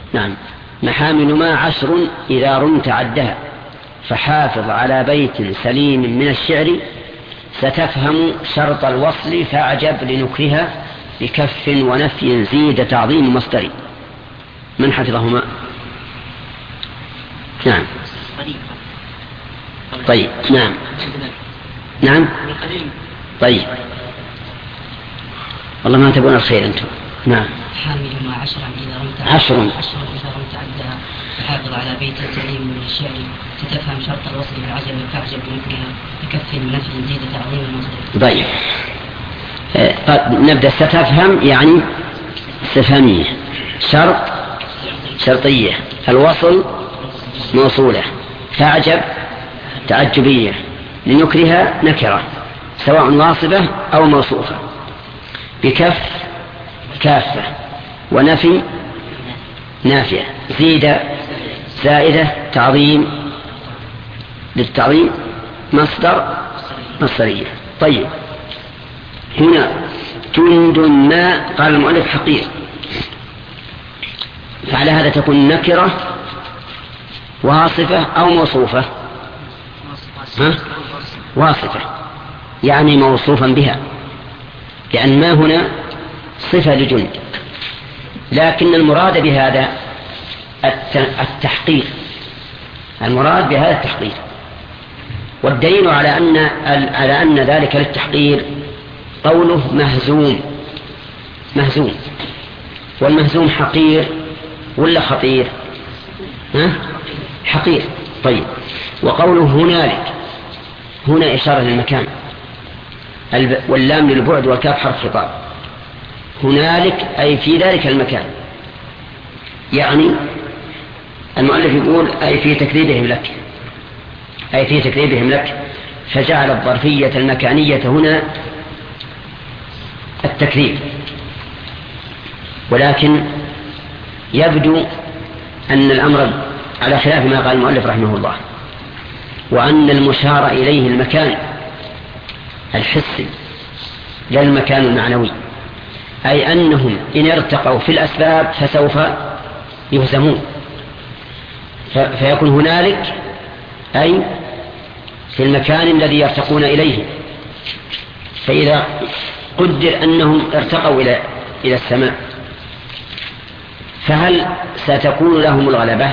نعم. محامل ما 10 إذا رمت عدها، فحافظ على بيت سليم من الشعر، ستفهم شرط الوصل فاعجب لنكرها، بكف ونفي زيد تعظيم مصدري. من حفظهما؟ نعم. طيب. نعم. نعم. طيب. والله ما تبون الخير أنتم. نعم. حامل ما 10 إذا رمت 10 إذا رمت عدها، فحافظ على بيت سليم من الشعر، ستفهم شرط الوصل بالعجب فاعجب بنكرها، بكف نفي زيد تعظيم المصدر. طيب. نبدأ. ستفهم يعني استفهامية، شرط شرطية، الوصل موصولة، فاعجب تعجبية، لنكرها نكرة سواء واصبة أو موصوفة، بكف كافة، ونفي نافية، زيد زائدة، تعظيم للتعظيم، مصدر مصدرية. طيب. هنا جند ما قال المؤلف حقير، فعلى هذا تكون نكرة واصفة أو موصوفة. واصفة يعني موصوفا بها، لأن ما هنا صفة لجند، لكن المراد بهذا التحقيق، المراد بهذا التحقيق، والدليل على أن ذلك للتحقير قوله مهزوم. مهزوم، والمهزوم حقير ولا خطير؟ حقير. طيب. وقوله هنالك، هنا إشارة للمكان، واللام للبعد والكاف حرف خطاب. هنالك أي في ذلك المكان، يعني المؤلف يقول أي في تكذيبهم لك، أي في تكذيبهم لك، فجعل الظرفية المكانية هنا التكذيب. ولكن يبدو أن الأمر على خلاف ما قال المؤلف رحمه الله، وأن المشار إليه المكان الحسي لا المكان المعنوي، أي أنهم إن ارتقوا في الأسباب فسوف يهزمون، فيكون هنالك أي في المكان الذي يرتقون إليه. فإذا قدر أنهم ارتقوا إلى السماء، فهل ستكون لهم الغلبة؟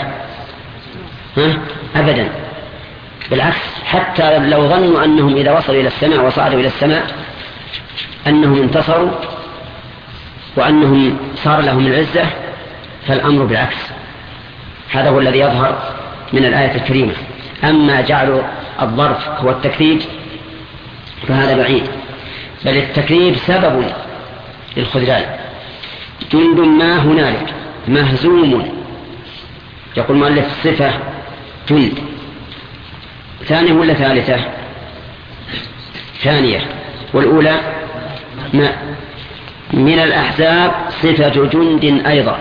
أبدا، بالعكس، حتى لو ظنوا أنهم إذا وصلوا إلى السماء وصعدوا إلى السماء أنهم انتصروا وأنهم صار لهم العزة، فالأمر بالعكس. هذا هو الذي يظهر من الآية الكريمة. أما جعل الظرف هو التكذيب فهذا بعيد، بل التكذيب سبب للخذلان. جند ما هنالك مهزوم، يقول مؤلف صفة جند، ثانية ولا ثالثة؟ ثانية، والأولى ما من الأحزاب صفة جند أيضا،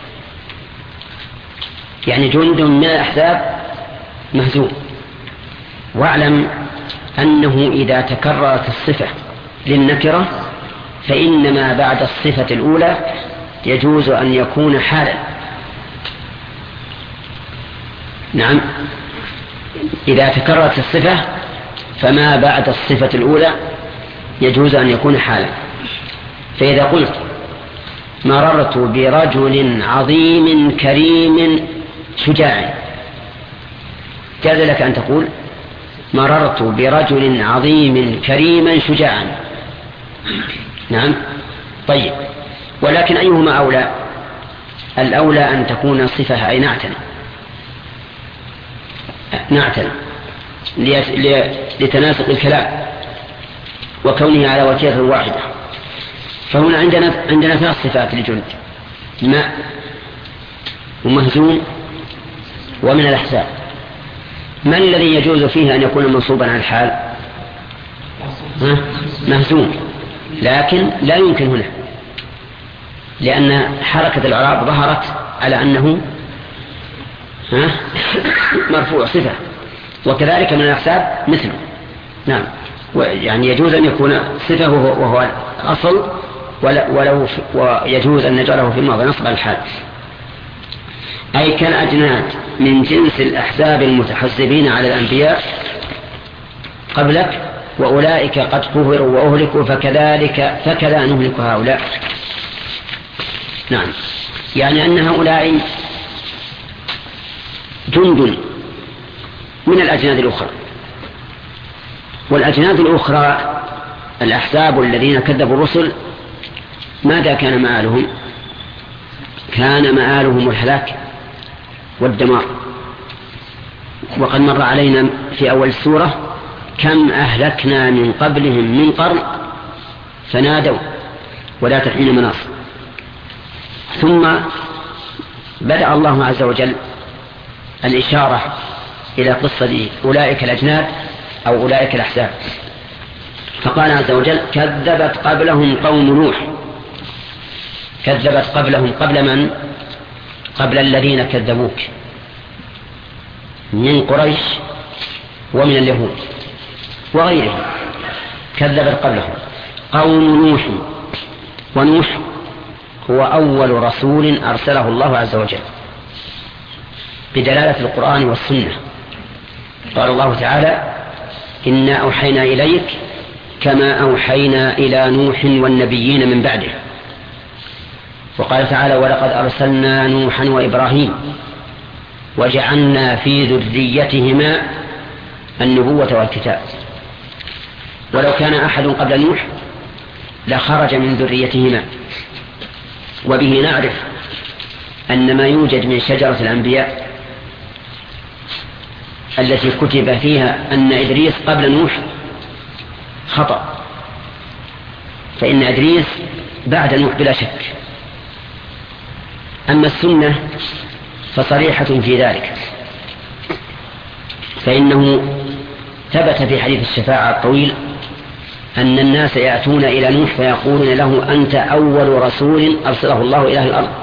يعني جند من الأحزاب مهزوم. واعلم أنه إذا تكررت الصفة للنكرة فإنما بعد الصفة الأولى يجوز أن يكون حالا. نعم، إذا تكررت الصفة فما بعد الصفة الأولى يجوز أن يكون حالا. فإذا قلت مررت برجل عظيم كريم شجاع، جاز لك أن تقول مررت برجل عظيم كريما شجاعا. نعم. طيب، ولكن أيهما أولى؟ الأولى أن تكون صفة أي نعتا لتناسق الكلام وكونه على وتيرة واحدة. فهنا عندنا 3 صفات لجند: ماء ومهزوم ومن الأحزاب. من الذي يجوز فيه أن يكون منصوبا على الحال؟ مهزوم، لكن لا يمكن هنا لأن حركة الإعراب ظهرت على أنه مرفوع صفة، وكذلك من الأحزاب مثله. نعم، يعني يجوز أن يكون صفة وهو الأصل، ويجوز أن نجعله في الماضي نصب على الحال. أي كالأجناد من جنس الأحزاب المتحزبين على الأنبياء قبلك، وأولئك قد كفروا وأهلكوا فكذا نهلك هؤلاء. نعم، يعني أن هؤلاء جند من الأجناد الأخرى. والأجناد الأخرى الأحزاب الذين كذبوا الرسل ماذا كان مآلهم؟ كان مآلهم الهلاك والدمار. وقد مر علينا في أول السورة كم أهلكنا من قبلهم من قرن فنادوا ولا تحين مناص. ثم بدأ الله عز وجل الإشارة إلى قصة أولئك الأجناد أو أولئك الأحزاب، فقال عز وجل كذبت قبلهم قوم نوح. كذبت قبلهم، قبل من؟ قبل الذين كذبوك من قريش ومن اليهود وغيرهم، كذبت قبلهم قوم نوح. ونوح هو أول رسول أرسله الله عز وجل بدلالة القرآن والسنة. قال الله تعالى إنا أوحينا إليك كما أوحينا إلى نوح والنبيين من بعده. وقال تعالى ولقد أرسلنا نوحا وإبراهيم وجعلنا في ذريتهما النبوة والكتاب. ولو كان أحد قبل نوح لخرج من ذريتهما. وبه نعرف أن ما يوجد من شجرة الأنبياء التي كتب فيها أن إدريس قبل نوح خطأ، فإن إدريس بعد نوح بلا شك. أما السنة فصريحة في ذلك، فإنه ثبت في حديث الشفاعة الطويل أن الناس يأتون إلى نوح فيقولون له أنت أول رسول أرسله الله إلى أهل الأرض،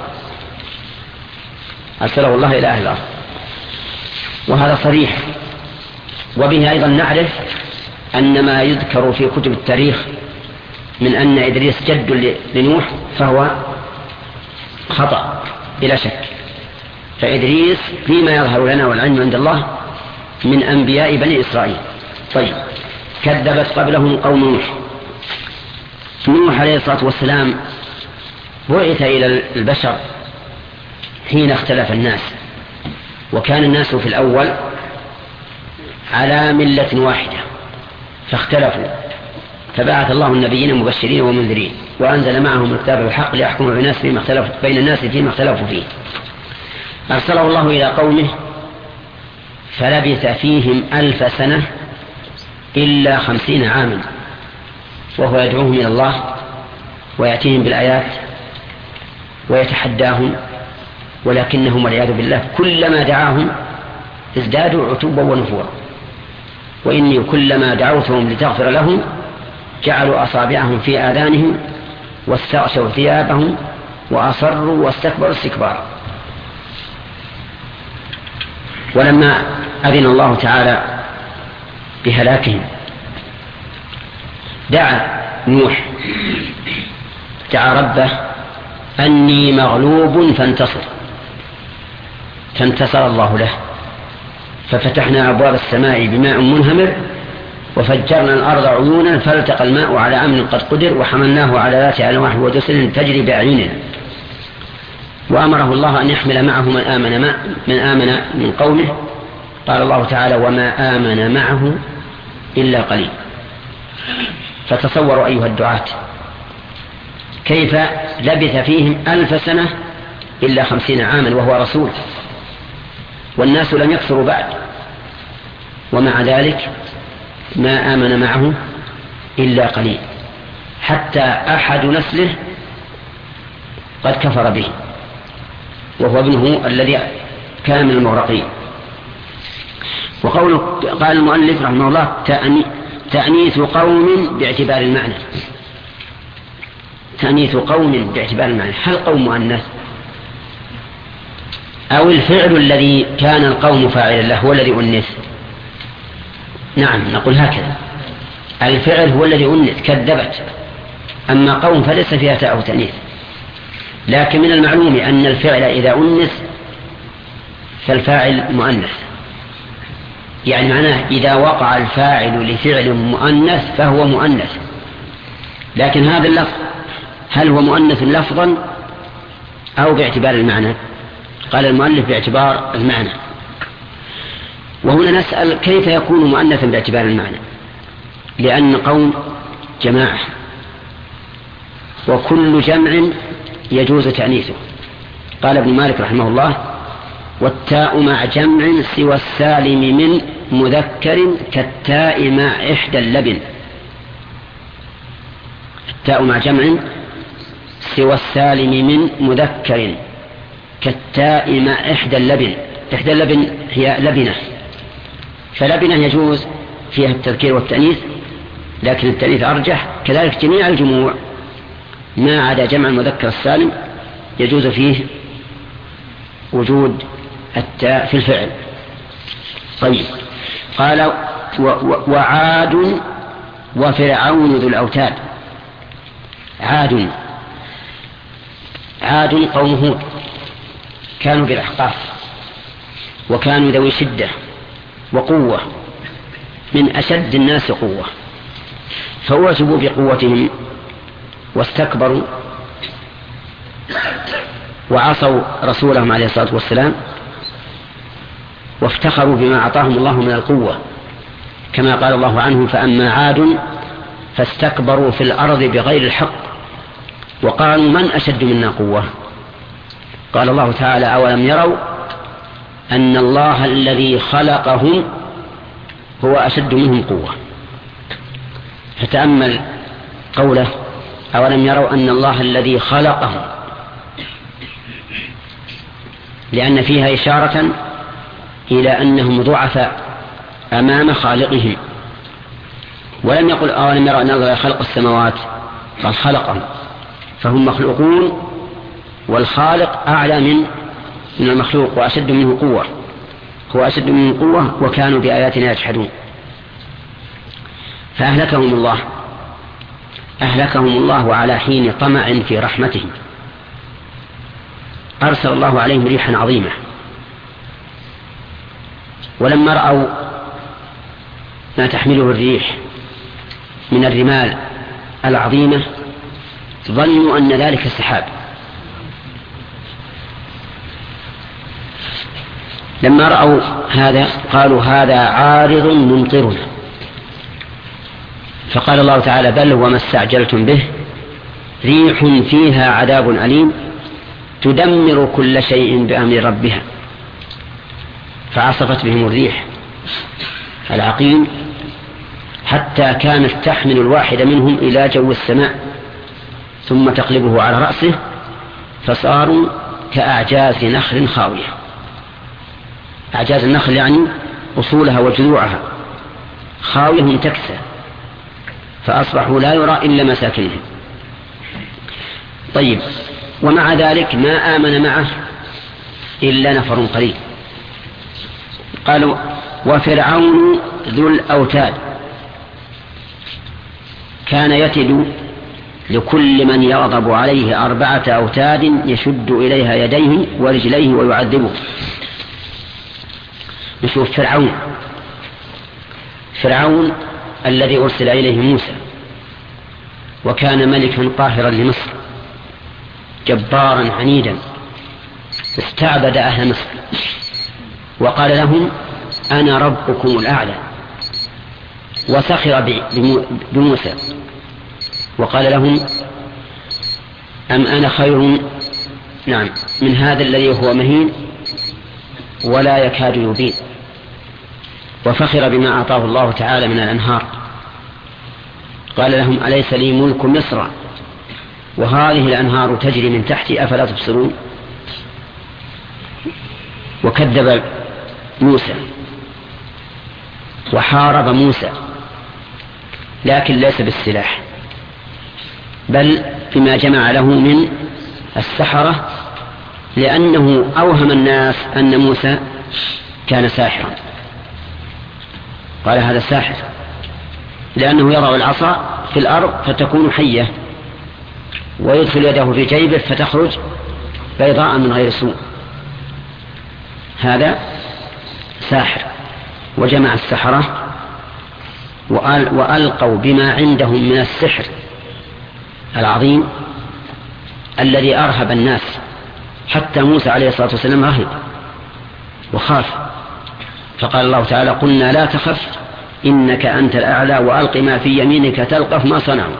أرسله الله إلى أهل الأرض. وهذا صريح. وبه أيضا نعرف أن ما يذكر في كتب التاريخ من أن إدريس جد لنوح فهو خطأ بلا شك. فإدريس فيما يظهر لنا والعلم عند الله من أنبياء بني إسرائيل. طيب، كذبت قبلهم قوم نوح. نوح عليه الصلاة والسلام بعث إلى البشر حين اختلف الناس، وكان الناس في الأول على ملة واحدة فاختلفوا، فبعث الله النبيين مبشرين ومنذرين وأنزل معهم الكتاب بالحق ليحكم بين الناس فيما اختلفوا فيه. أرسله الله إلى قومه فلبث فيهم 1000 سنة إلا 50 عاما، وهو يدعوهم إلى الله ويأتيهم بالآيات ويتحداهم، ولكنهم والعياذ بالله كلما دعاهم ازدادوا عتوبا ونفورا. وإني كلما دعوتهم لتغفر لهم جعلوا أصابعهم في آذانهم واستغشوا ثيابهم وأصروا واستكبروا استكبارا. ولما أذن الله تعالى بهلاكهم دعا نوح، دعا ربه أني مغلوب فانتصر الله له، ففتحنا أبواب السماء بماء منهمر وفجرنا الأرض عيونا فالتقى الماء على أمر قد قدر وحملناه على ذات ألواح ودسر تجري بأعيننا. وأمره الله أن يحمل معه من آمن من قومه. قال الله تعالى وما آمن معه إلا قليل. فتصوروا أيها الدعاة كيف لبث فيهم 1000 سنة إلا 50 عاما وهو رسول، والناس لم يكثروا بعد، ومع ذلك ما آمن معه إلا قليل، حتى أحد نسله قد كفر به وهو ابنه الذي كان من المغرقين. وقوله قال المؤلف رحمه الله تأنيث قوم باعتبار المعنى. تأنيث قوم باعتبار المعنى، هل قوم مؤنث أو الفعل الذي كان القوم فاعلا له هو الذي أنث؟ نعم، نقول هكذا، الفعل هو الذي أنث كذبت، أما قوم فليس فيها تاء أو تأنيث. لكن من المعلوم أن الفعل إذا أنث فالفاعل مؤنث، يعني معناه إذا وقع الفاعل لفعل مؤنث فهو مؤنث. لكن هذا اللفظ هل هو مؤنث لفظا أو باعتبار المعنى؟ قال المؤلف باعتبار المعنى. وهنا نسأل كيف يكون مؤنثا باعتبار المعنى؟ لأن قوم جماعة، وكل جمع يجوز تأنيثه. قال ابن مالك رحمه الله: والتاء مع جمع سوى السالم من مذكر كالتاء مع إحدى اللبن. التاء مع جمع سوى السالم من مذكر كالتاء مع إحدى اللبن. إحدى اللبن هي لبنة، فلبنة يجوز فيها التذكير والتأنيث، لكن التأنيث أرجح. كذلك جميع الجموع ما عدا جمع المذكر السالم يجوز فيه وجود التاء في الفعل. طيب، قال: وعاد وفرعون ذو الأوتاد. عاد قوم هود، كانوا بالأحقاف، وكانوا ذوي شدة وقوة، من أشد الناس قوة، فأعجبوا بقوتهم واستكبروا وعصوا رسولهم عليه الصلاة والسلام، وافتخروا بما أعطاهم الله من القوة، كما قال الله عنهم: فأما عاد فاستكبروا في الأرض بغير الحق وقالوا من أشد منا قوة. قال الله تعالى: أولم يروا أن الله الذي خلقهم هو أشد منهم قوة. فتأمل قوله: أولم يروا أن الله الذي خلقهم، لأن فيها إشارة إلى أنهم ضعفاء أمام خالقهم. ولم يقل أولم يروا أن الله خلق السماوات، قال خلقهم، فهم مخلوقون، والخالق أعلى من المخلوق وأشد منه قوة، هو أشد منه قوة، وكانوا بآياتنا يجحدون. فأهلكهم الله على حين طمع في رحمته. أرسل الله عليهم ريحا عظيمة، ولما رأوا ما تحمله الريح من الرمال العظيمة ظنوا أن ذلك السحاب. لما رأوا هذا قالوا: هذا عارض ممطرنا. فقال الله تعالى: بل وما استعجلتم به ريح فيها عذاب أليم تدمر كل شيء بأمر ربها. فعصفت بهم الريح العقيم حتى كانت تحمل الواحد منهم إلى جو السماء ثم تقلبه على رأسه، فصاروا كأعجاز نخل خاوية. أعجاز النخل يعني أصولها وجذوعها خاوية منتكسة، فأصبحوا لا يرى إلا مساكنهم. طيب، ومع ذلك ما آمن معه إلا نفر قليل. قالوا: وفرعون ذو الأوتاد كان يتد لكل من يغضب عليه 4 أوتاد يشد إليها يديه ورجليه ويعذبه. نشوف فرعون الذي أرسل إليه موسى، وكان ملكا قاهرا لمصر، جبارا عنيدا، استعبد أهل مصر وقال لهم: أنا ربكم الأعلى، وسخر بموسى وقال لهم: أم أنا خير من هذا الذي هو مهين ولا يكاد يبين. وفخر بما أعطاه الله تعالى من الأنهار. قال لهم: أليس لي ملك مصر وهذه الأنهار تجري من تحتي أفلا تبصرون. وكذب موسى وحارب موسى، لكن ليس بالسلاح، بل بما جمع له من السحرة، لأنه أوهم الناس أن موسى كان ساحرا. قال: هذا ساحر، لأنه يضع العصا في الأرض فتكون حية، ويدخل يده في جيبه فتخرج بيضاء من غير سوء. هذا ساحر. وجمع السحرة وألقوا بما عندهم من السحر العظيم الذي أرهب الناس، حتى موسى عليه الصلاة والسلام رهب وخاف، فقال الله تعالى: قلنا لا تخف إنك أنت الأعلى وألق ما في يمينك تلقف ما صنعوا.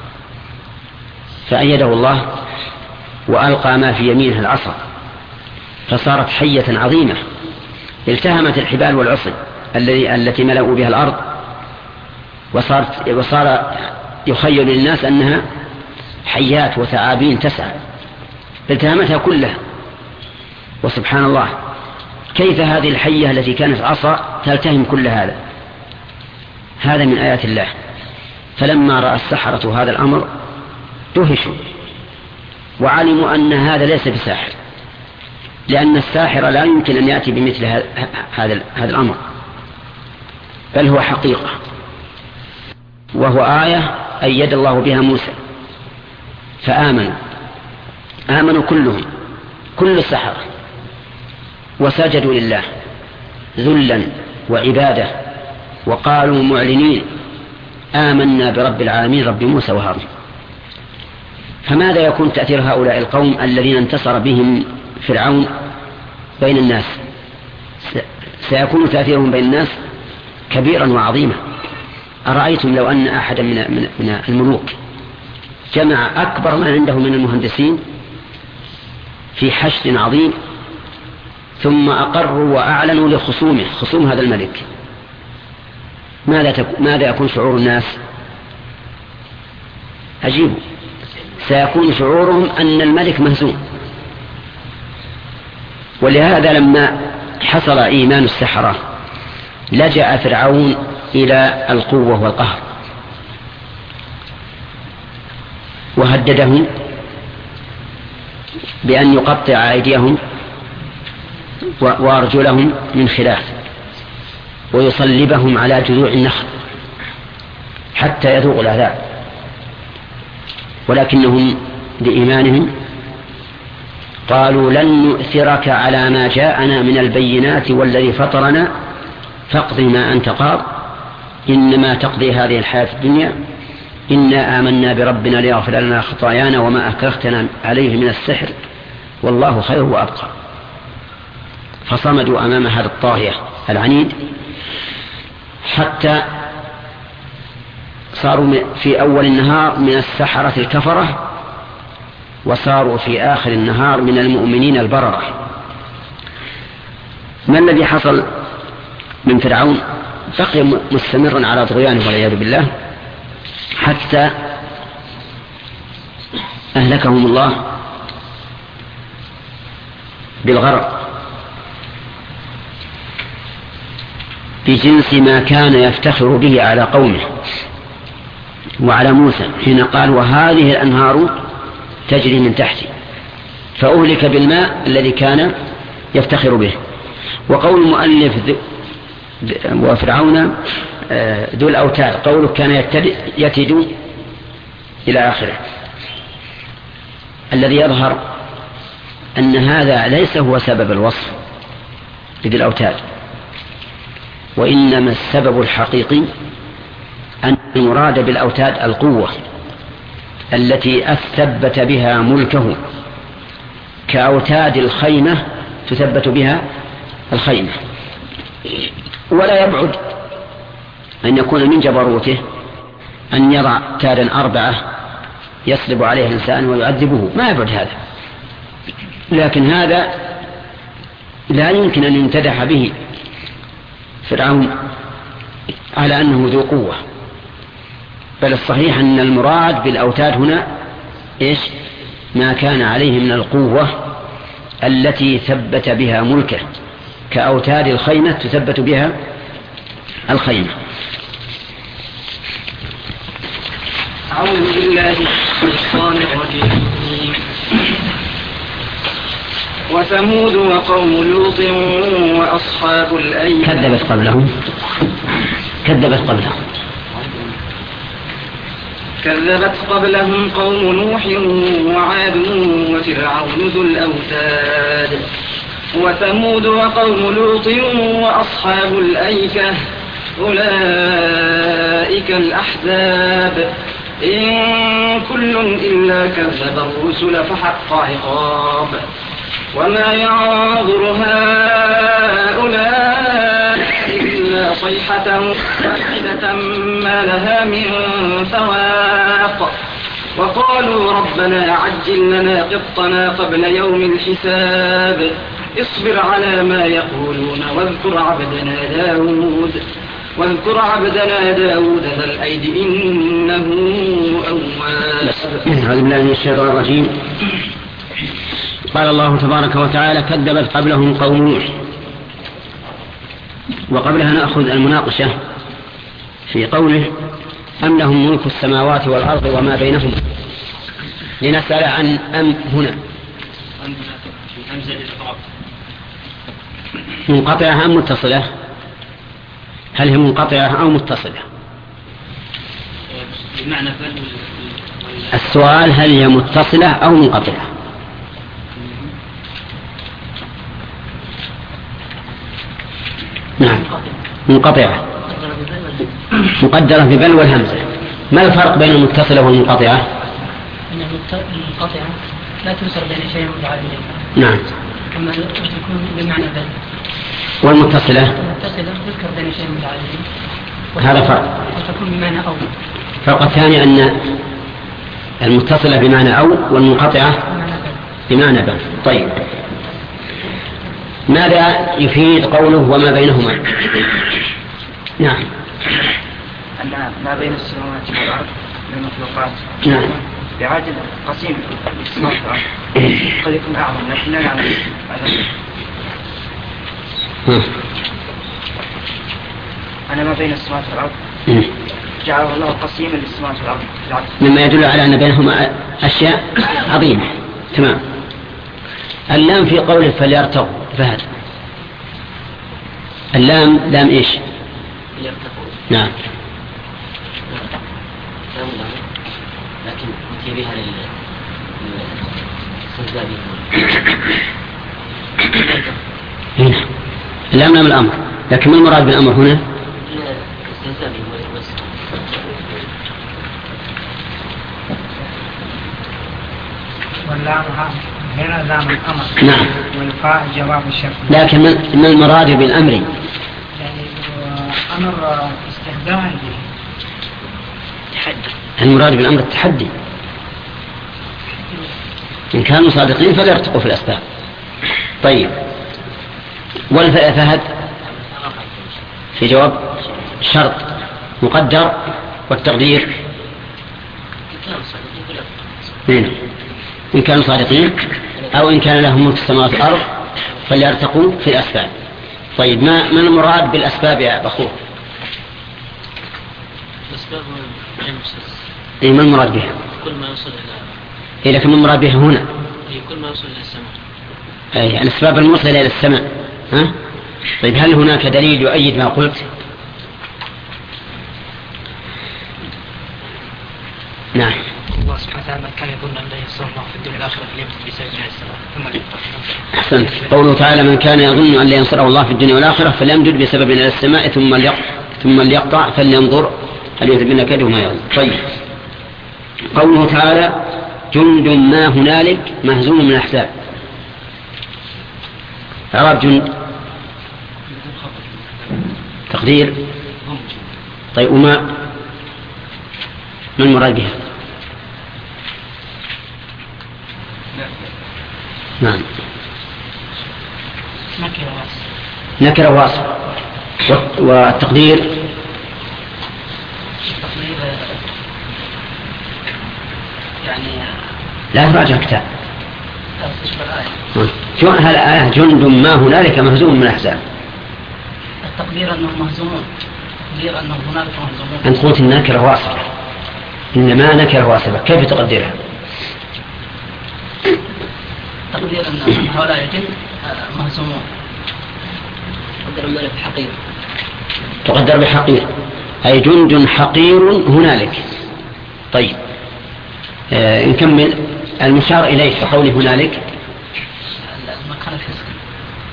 فأيده الله وألقى ما في يمينه العصا، فصارت حية عظيمة التهمت الحبال والعصي التي ملأوا بها الأرض، وصار يخيل للناس أنها حيات وثعابين تسعى، التهمتها كلها. وسبحان الله، كيف هذه الحية التي كانت عصا تلتهم كل هذا؟ هذا من آيات الله. فلما رأى السحرة هذا الأمر دهشوا وعلموا أن هذا ليس بساحر، لأن الساحر لا يمكن أن يأتي بمثل هذا الأمر، بل هو حقيقة، وهو آية أيد الله بها موسى. فآمنوا كلهم، كل السحرة، وسجدوا لله ذلا وعبادة، وقالوا معلنين: آمنا برب العالمين رب موسى وهارون. فماذا يكون تأثير هؤلاء القوم الذين انتصر بهم فرعون بين الناس؟ سيكون تأثيرهم بين الناس كبيرا وعظيما. أرأيتم لو أن أحدا من الملوك جمع أكبر ما عنده من المهندسين في حشد عظيم، ثم أقروا وأعلنوا خصوم هذا الملك، ماذا يكون شعور الناس؟ أجيبوا، سيكون شعورهم أن الملك مهزوم. ولهذا لما حصل إيمان السحرة لجأ فرعون إلى القوة والقهر، وهددهم بأن يقطع أيديهم وأرجلهم من خلاف، ويصلبهم على جذوع النخل حتى يذوقوا العذاب. ولكنهم بإيمانهم قالوا: لن نؤثرك على ما جاءنا من البينات والذي فطرنا فاقض ما أنت قاض إنما تقضي هذه الحياة الدنيا إنا آمنا بربنا ليغفر لنا خطايانا وما أكرهتنا عليه من السحر والله خير وأبقى. فصمدوا أمام هذا الطاغية العنيد حتى صاروا في أول النهار من السحرة الكفرة، وصاروا في آخر النهار من المؤمنين البررة. ما الذي حصل من فرعون؟ بقي مستمرا على طغيانه والعياذ بالله حتى أهلكهم الله بالغرق بجنس ما كان يفتخر به على قومه وعلى موسى حين قال: وهذه الأنهار تجري من تحتي، فأهلك بالماء الذي كان يفتخر به. وقول المؤلف وفرعون ذو الأوتاد، قوله كان يتد إلى آخره، الذي يظهر أن هذا ليس هو سبب الوصف بذي الأوتاد، وإنما السبب الحقيقي أن المراد بالأوتاد القوة التي أثبت بها ملكه، كأوتاد الخيمة تثبت بها الخيمة. ولا يبعد أن يكون من جبروته أن يضع تادا 4 يصلب عليه الإنسان ويعذبه، ما يبعد هذا، لكن هذا لا يمكن أن يمتدح به فرعون على أنه ذو قوة، بل الصحيح أن المراد بالأوتاد هنا إيش؟ ما كان عليه من القوة التي ثبت بها ملكه، كأوتاد الخيمة تثبت بها الخيمة. أعوذ بالله من الشيطان الرجيم. وثمود وقوم لوط وأصحاب الأيكة كذبت قبلهم قوم نوح وعاد وفرعون ذو الأوتاد وثمود وقوم لوط وأصحاب الأيكة أولئك الأحزاب إن كل إلا كذب الرسل فحق عقاب وما ينظر هؤلاء إلا صيحة واحدة ما لها من فواق وقالوا ربنا عجل لنا قطنا قبل يوم الحساب اصبر على ما يقولون واذكر عبدنا داود ذا الأيد إنه أواب. أعوذ بالله من الشيطان الرجيم. قال الله تبارك وتعالى كذبت قبلهم قوم نوح. وقبلها نأخذ المناقشة في قوله أم لهم ملك السماوات والأرض وما بينهما، لنسأل عن أم هنا منقطعة أم متصلة؟ هل هي منقطعة أو متصلة؟ السؤال هل هي متصلة أو منقطعة؟ نعم منقطعة مقدرة ببل والهمزة. ما الفرق بين المتصلة والمنقطعة؟ المنقطعة لا توصل بين شيء متعادلين. نعم. أما تكون بمعنى بل. والمتصلة؟ المتصلة تذكر بين شيء متعادلين. هذا فرق. وتكون بمعنى أو. الفرق الثاني أن المتصلة بمعنى أو والمنقطعة بمعنى بل. طيب ماذا يفيد قوله وما بينهما؟ نعم. أن ما بين السماوات والأرض من المخلوقات نعم بعاجل قسيم السماوات والأرض قد يكون أعظم لكن لا نعلم. أنا ما بين السماوات والأرض جعله الله قسيما للسماوات والأرض مما يدل على أن بينهما أشياء عظيمة. تمام. اللام في قوله فليرتقوا فهد. اللام لام إيش؟ نعم. لكن أتي بها للسلزابي. هنا اللام لام الأمر، لكن ما المراد بالأمر هنا؟ السلزابي بس. واللام هنا لام الأمر. نعم. والفاء جواب الشرط. لكن ما المراد بالأمر؟ يعني أمر استخدام تحدي. المراد بالأمر التحدي. إن كانوا صادقين فليرتقوا في الأسباب. طيب والفاء فهد في جواب شرط مقدر والتقدير إن كانوا صادقين أو إن كان لهم ملك السماوات والأرض فليرتقوا في الأسباب. طيب ما المراد بالأسباب يا أخوه؟ الأسباب إيه ما المراد بها؟ كل ما يوصل إيه لكن ما المراد بها هنا؟ كل ما يوصل إلى السماء. أي الأسباب الموصلة إلى السماء. ها؟ طيب هل هناك دليل يؤيد ما قلت؟ نعم. الله سبحانه وتعالى كان يظن أن لا ينصر الله في الدنيا الآخرة فليمت بسبب السماء ثم أحسنت. قوله تعالى من كان يظن أن لا ينصره الله في الدنيا والآخرة فليمدد بسبب إلى السماء ثم ليقطع فلينظر هل يذهبن كيده ما يظن. طيب قوله تعالى جند ما هنالك مهزوم من الأحزاب. إعراب جند تقدير. طيب وما المراد بها؟ نعم نكرة واصف. والتقدير يعني لا تراجع كتاب. شو هالآية جند ما هنالك مهزوم من الأحزاب؟ التقدير أنه مهزومون. تقدير أنه هنالك مهزومون. أنت قلت النكرة واصفة إنما نكرة واصفة كيف تقدرها؟ تقدير أن هؤلاء الجند مهزومون. تقدر الملك حقير. تقدر بحقير أي جند حقير هنالك. طيب نكمل المشار إليه في قوله هنالك. المكان الفسق.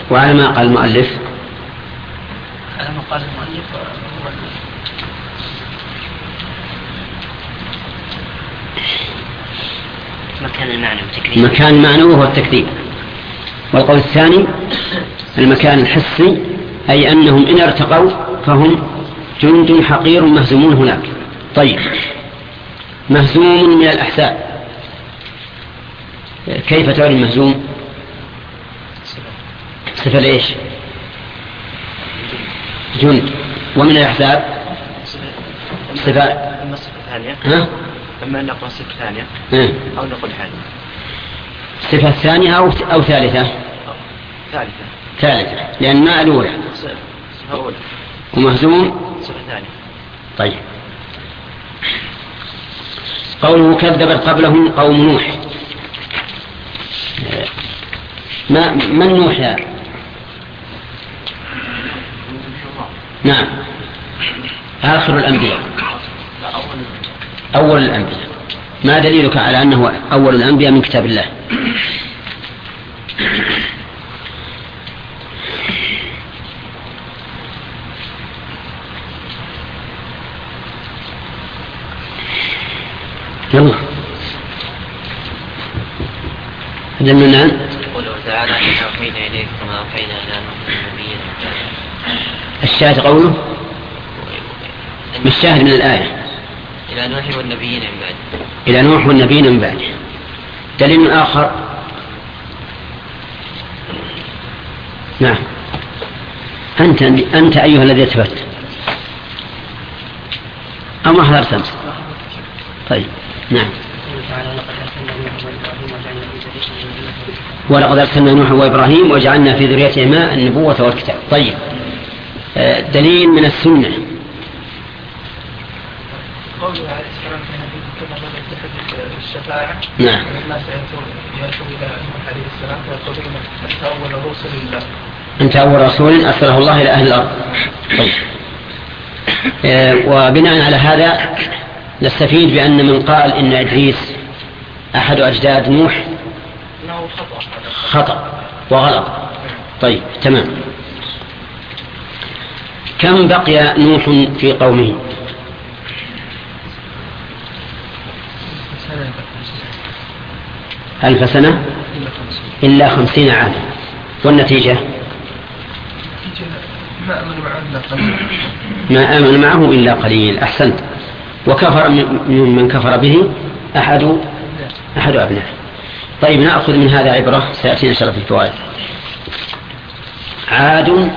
وعلى ما قال المؤلف على ما قال المؤلف مكان المعنوي هو التكذيب. والقول الثاني المكان الحسي، أي أنهم إن ارتقوا فهم جند حقير مهزومون هناك. طيب، مهزوم من الأحزاب، كيف تعرف المهزوم؟ صفة لإيش؟ جند. ومن الأحزاب صفة ثانية، أما أن نقول صفة ثانية أو نقول حال. صفة ثانية أو ثالثة؟ ثالثة، لأن ما الأولى ومهزوم صفة ثانية. طيب، قوله كذبت قبلهم قوم نوح. من نوح يا؟ نعم، آخر الأنبياء، أول الأنبياء. ما دليلك على أنه أول الأنبياء من كتاب الله؟ يلا هذا من الآن. قوله تعالى إنا أوحينا إليك كما أوحينا إلى نوح نبينا. الشاهد قوله الشاهد من الآية إلى نوح والنبيين من بعده. إلى نوح والنبيين من بعده. دليل آخر. نعم، أنت أيها الذي أثبت أو ما حضرت أمس؟ طيب، نعم. ولقد أرسلنا نوحا وإبراهيم وجعلنا في ذريتهما النبوة والكتاب. طيب، دليل من السنة. قوله عليه السلام في النبي كما بدأت تحدث الشفاعة. نعم. الناس يأتوا إلى نوح عليه السلام فيقولون أنت أول رسل الله. أنت أول رسول أرسله الله إلى أهل الأرض. طيب، وبناء على هذا نستفيد بأن من قال إن إدريس أحد أجداد نوح خطأ وغلط. طيب، تمام. كم بقي نوح في قومه؟ 1000 سنة إلا 50 عاما. والنتيجة ما آمن معه إلا قليل. أحسنت. وكفر من كفر به أحد أبنائه. طيب، نأخذ من هذا عبرة سيأتينا شرف الفوائد. عاد،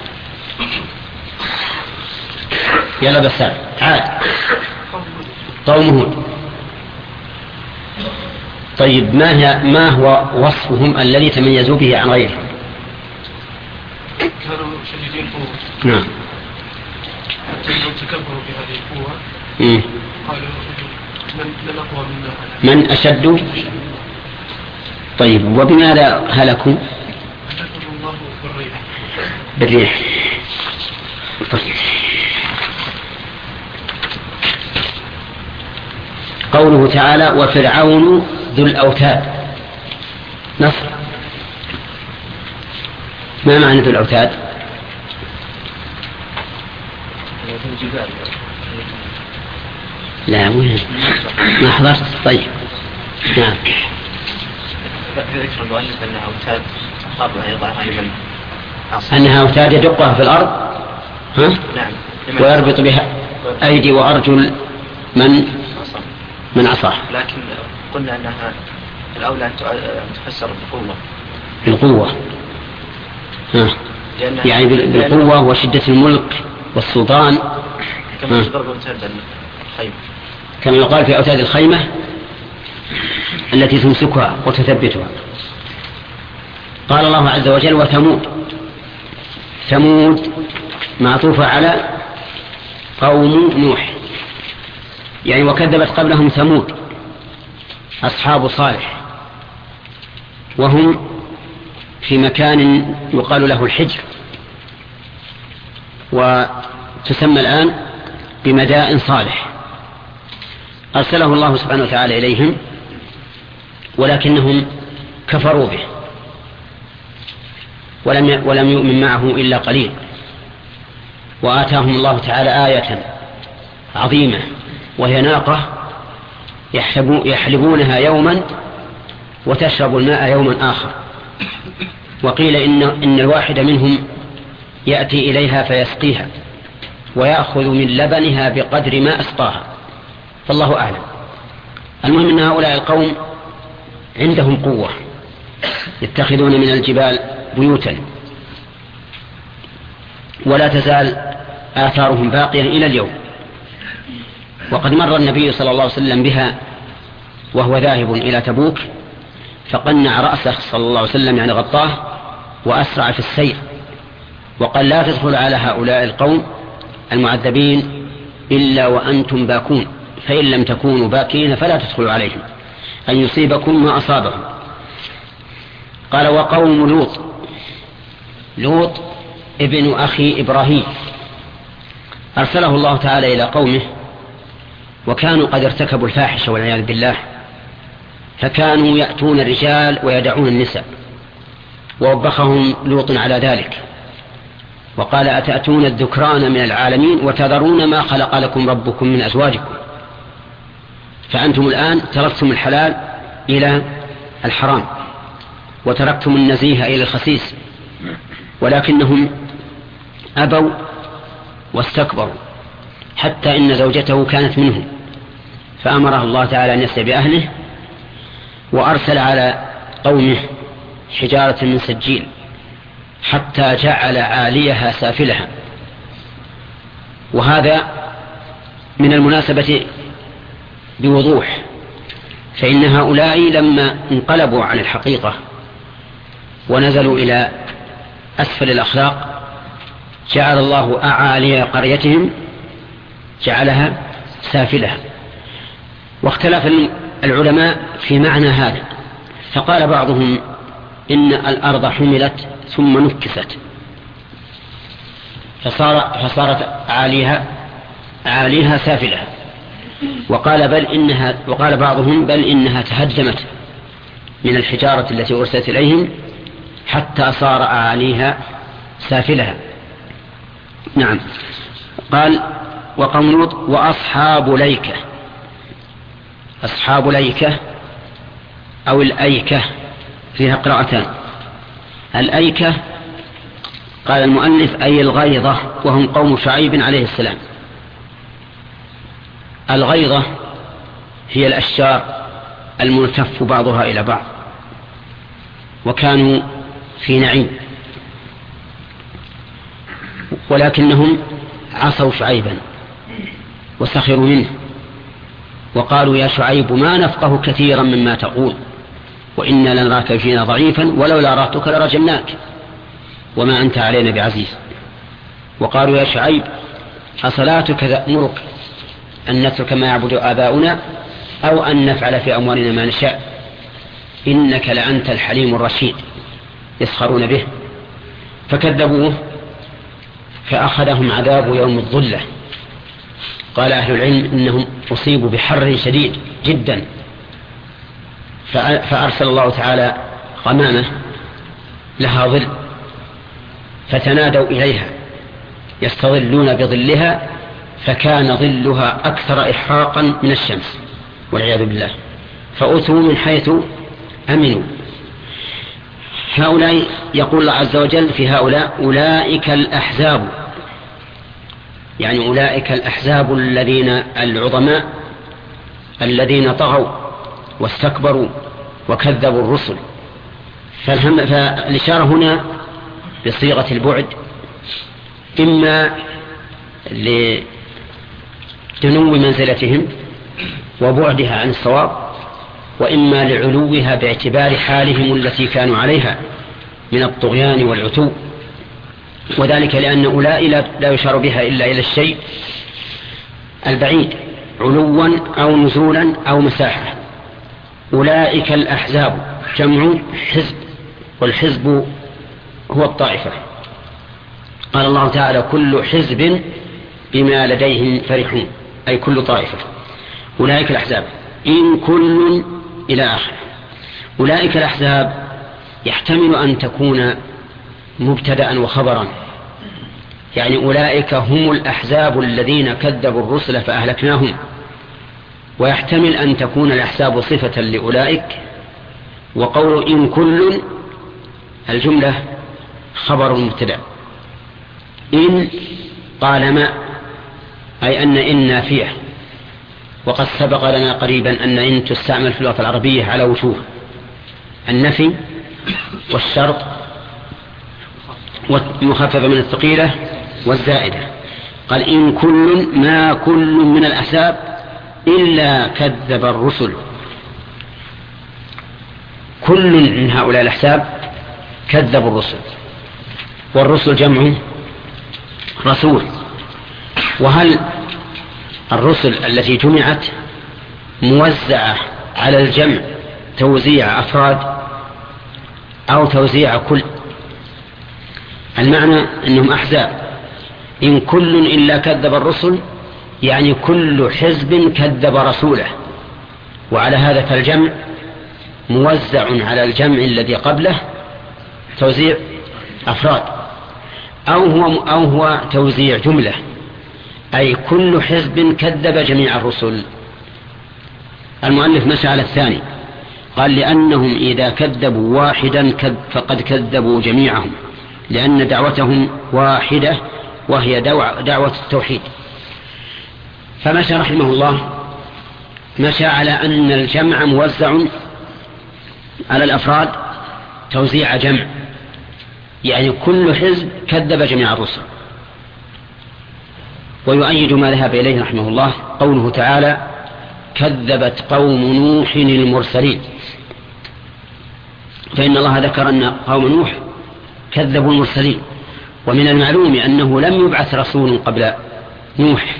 يلا بسال. عاد قوم هود. طيب، ما هو وصفهم الذي تميزوا به عن غيرهم؟ كانوا شديدين قوة. نعم. تكبروا بهذه القوة. قالوا من أقوى منا. من أشد. طيب، وبماذا هلكوا؟ هلكوا الله بالريح. طيب. قوله تعالى وفرعون ذو الأوتاد. نصر. ما معنى ذو الأوتاد؟ لا، وين ما حضرت. طيب، نعم. ذكر المؤلف أنها أوتاد قبل يضعها لمن أنها أوتاد يدقها في الأرض، ها؟ نعم. ويربط بها أيدي وأرجل من عصاه. لكن قلنا أنها الأولى أن تفسر بالقوة. يعني بالقوة وشدة الملك والسلطان، كما تضرب أوتاد الخيمة، كما يقال في أوتاد الخيمة التي تمسكها وتثبتها. قال الله عز وجل وثمود. ثمود معطوفة على قوم نوح، يعني وكذبت قبلهم ثمود أصحاب صالح، وهم في مكان يقال له الحجر، وتسمى الآن بمدائن صالح. أرسله الله سبحانه وتعالى إليهم ولكنهم كفروا به ولم يؤمن معه إلا قليل. وآتاهم الله تعالى آية عظيمة وهي ناقة يحلبونها يوما وتشرب الماء يوما آخر. وقيل إن الواحد منهم يأتي إليها فيسقيها ويأخذ من لبنها بقدر ما أسقاها، فالله أعلم. المهم أن هؤلاء القوم عندهم قوة، يتخذون من الجبال بيوتا، ولا تزال آثارهم باقية إلى اليوم. وقد مر النبي صلى الله عليه وسلم بها وهو ذاهب إلى تبوك، فقنع رأسه صلى الله عليه وسلم يعني غطاه وأسرع في السير، وقال لا تدخل على هؤلاء القوم المعذبين إلا وأنتم باكون، فإن لم تكونوا باكين فلا تدخلوا عليهم أن يصيبكم ما أصابهم. قال وقوم لوط ابن أخي إبراهيم أرسله الله تعالى إلى قومه، وكانوا قد ارتكبوا الفاحشة والعياذ بالله، فكانوا يأتون الرجال ويدعون النساء، ووبخهم لوط على ذلك وقال أتأتون الذكران من العالمين وتذرون ما خلق لكم ربكم من أزواجكم، فأنتم الآن تركتم الحلال إلى الحرام وتركتم النزيه إلى الخسيس، ولكنهم أبوا واستكبروا حتى إن زوجته كانت منهم، فأمره الله تعالى أن يسعى بأهله، وأرسل على قومه حجارة من سجيل حتى جعل عاليها سافلها. وهذا من المناسبة بوضوح، فإن هؤلاء لما انقلبوا عن الحقيقة ونزلوا إلى أسفل الأخلاق جعل الله أعالي قريتهم جعلها سافلها. واختلف العلماء في معنى هذا، فقال بعضهم إن الأرض حملت ثم نكست فصارت عاليها سافلها، وقال بعضهم بل إنها تهدمت من الحجارة التي أرسلت إليهم حتى صار عاليها سافلها. نعم. قال وقوم لوط وأصحاب ليكة. أصحاب ليكة أو الأيكة فيها قراءتان. الأيكة قال المؤلف أي الغيظة، وهم قوم شعيب عليه السلام. الغيظة هي الأشجار الملتف بعضها إلى بعض، وكانوا في نعيم، ولكنهم عصوا شعيبا وسخروا منه وقالوا يا شعيب ما نفقه كثيرا مما تقول وإنا لنراك فينا ضعيفا ولولا رهتك لرجمناك وما أنت علينا بعزيز. وقالوا يا شعيب أصلاتك تأمرك أن نترك ما يعبد آباؤنا أو أن نفعل في أموالنا ما نشاء إنك لأنت الحليم الرشيد. يسخرون به فكذبوه فأخذهم عذاب يوم الظلة. قال أهل العلم إنهم أصيبوا بحر شديد جدا، فأرسل الله تعالى غمامة لها ظل فتنادوا إليها يستظلون بظلها فكان ظلها أكثر إحراقا من الشمس والعياذ بالله، فأتوا من حيث أمنوا. هؤلاء يقول الله عز وجل في هؤلاء أولئك الأحزاب، يعني أولئك الأحزاب الذين العظماء الذين طغوا واستكبروا وكذبوا الرسل. فالإشارة هنا بصيغة البعد، إما لدنو منزلتهم وبعدها عن الصواب، وإما لعلوها باعتبار حالهم التي كانوا عليها من الطغيان والعتو، وذلك لأن أولئك لا يشار بها إلا إلى الشيء البعيد علوا أو نزولا أو مساحة. أولئك الأحزاب جمع حزب، والحزب هو الطائفة. قال الله تعالى كل حزب بما لديهم فرحون، أي كل طائفة. أولئك الأحزاب إن كل إلى آخر. أولئك الأحزاب يحتمل أن تكون مبتدأ وخبرا، يعني أولئك هم الأحزاب الذين كذبوا الرسل فأهلكناهم. ويحتمل أن تكون الأحزاب صفة لأولئك، وقول إن كل الجملة خبر مبتدأ. إن قال ما، أي أن نافية، وقد سبق لنا قريبا أن إن تستعمل في اللغة العربية على وجوه: النفي والشرط والمخففة من الثقيلة والزائدة. قال إن كل، ما كل من الأحزاب إلا كذب الرسل. كل من هؤلاء الأحزاب كذبوا الرسل، والرسل جمع رسول. وهل الرسل التي جمعت موزعة على الجمع توزيع أفراد أو توزيع كل؟ المعنى أنهم أحزاب. إن كل إلا كذب الرسل يعني كل حزب كذب رسوله، وعلى هذا فالجمع موزع على الجمع الذي قبله توزيع أفراد، أو هو توزيع جملة، أي كل حزب كذب جميع الرسل. المؤلف مشى على الثاني، قال لأنهم إذا كذبوا واحدا فقد كذبوا جميعهم، لأن دعوتهم واحدة وهي دعوة التوحيد. فمشى رحمه الله مشى على أن الجمع موزع على الأفراد توزيع جمع، يعني كل حزب كذب جميع الرسل. ويؤيد ما ذهب إليه رحمه الله قوله تعالى: كذبت قوم نوح المرسلين. فإن الله ذكر أن قوم نوح كذبوا المرسلين، ومن المعلوم أنه لم يبعث رسول قبل نوح،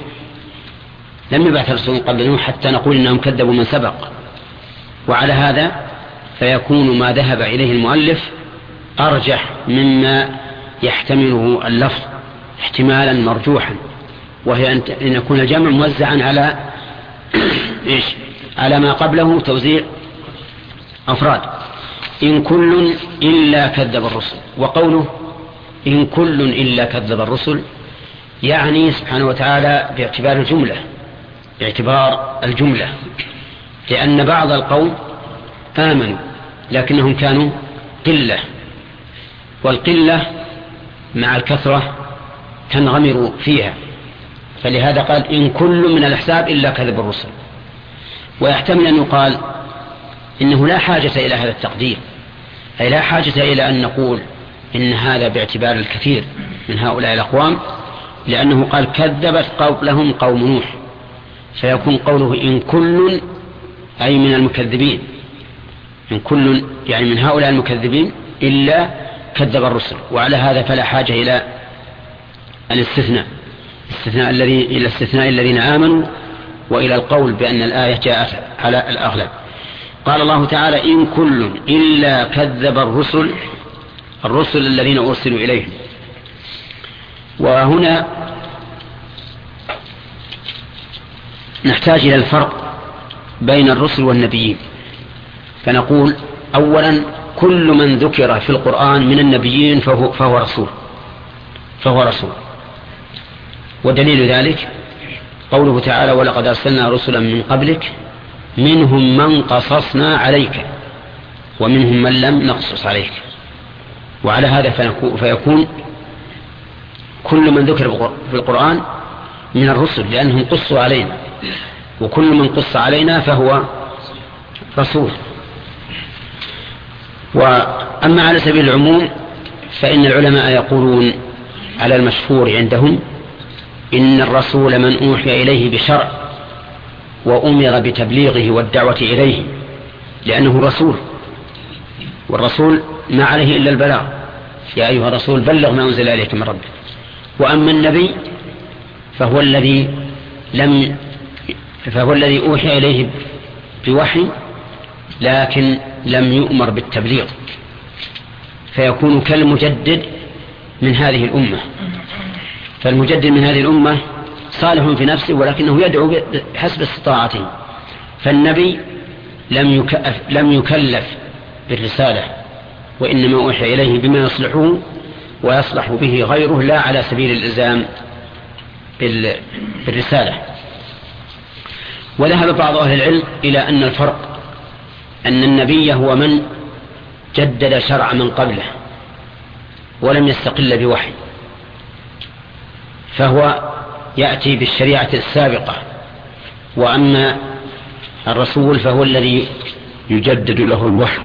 حتى نقول إنهم كذبوا من سبق. وعلى هذا فيكون ما ذهب إليه المؤلف أرجح مما يحتمله اللفظ احتمالا مرجوحا، وهي أن يكون الجمع موزعا على ما قبله توزيع أفراد. إن كل إلا كذب الرسل. وقوله إن كل إلا كذب الرسل يعني سبحانه وتعالى باعتبار الجملة، لأن بعض القوم آمنوا لكنهم كانوا قلة، والقلة مع الكثرة تنغمر فيها، فلهذا قال إن كل من الأحزاب إلا كذب الرسل. ويحتمل أن يقال إنه لا حاجة إلى هذا التقدير، أي لا حاجة إلى أن نقول إن هذا باعتبار الكثير من هؤلاء الأقوام، لأنه قال كذبت قبلهم قوم نوح، فيكون قوله إن كل أي من المكذبين، إن كل يعني من هؤلاء المكذبين إلا كذب الرسل. وعلى هذا فلا حاجة إلى الاستثناء الذين آمنوا، وإلى القول بأن الآية جاءت على الأغلب. قال الله تعالى إن كل إلا كذب الرسل الذين أرسلوا إليهم. وهنا نحتاج إلى الفرق بين الرسل والنبيين، فنقول أولا كل من ذكر في القرآن من النبيين فهو رسول. ودليل ذلك قوله تعالى ولقد أرسلنا رسلا من قبلك منهم من قصصنا عليك ومنهم من لم نقصص عليك. وعلى هذا فيكون كل من ذكر في القرآن من الرسل لأنهم قصوا علينا، وكل من قص علينا فهو رسول. وأما على سبيل العموم فإن العلماء يقولون على المشهور عندهم إن الرسول من أوحي إليه بشرع وأمر بتبليغه والدعوة إليه، لأنه رسول، والرسول ما عليه إلا البلاغ، يا أيها الرسول بلغ ما أنزل إليك من ربك. وأما النبي فهو الذي أوحي إليه بوحي لكن لم يؤمر بالتبليغ، فيكون كالمجدد من هذه الأمة. فالمجدد من هذه الأمة صالح في نفسه ولكنه يدعو بحسب استطاعته، فالنبي لم يكلف بالرسالة، وإنما أوحي إليه بما يصلحه ويصلح به غيره لا على سبيل الإلزام بالرسالة. وذهب بعض أهل العلم إلى أن الفرق أن النبي هو من جدد شرع من قبله ولم يستقل بوحي، فهو يأتي بالشريعة السابقة، وأما الرسول فهو الذي يجدد له الوحي.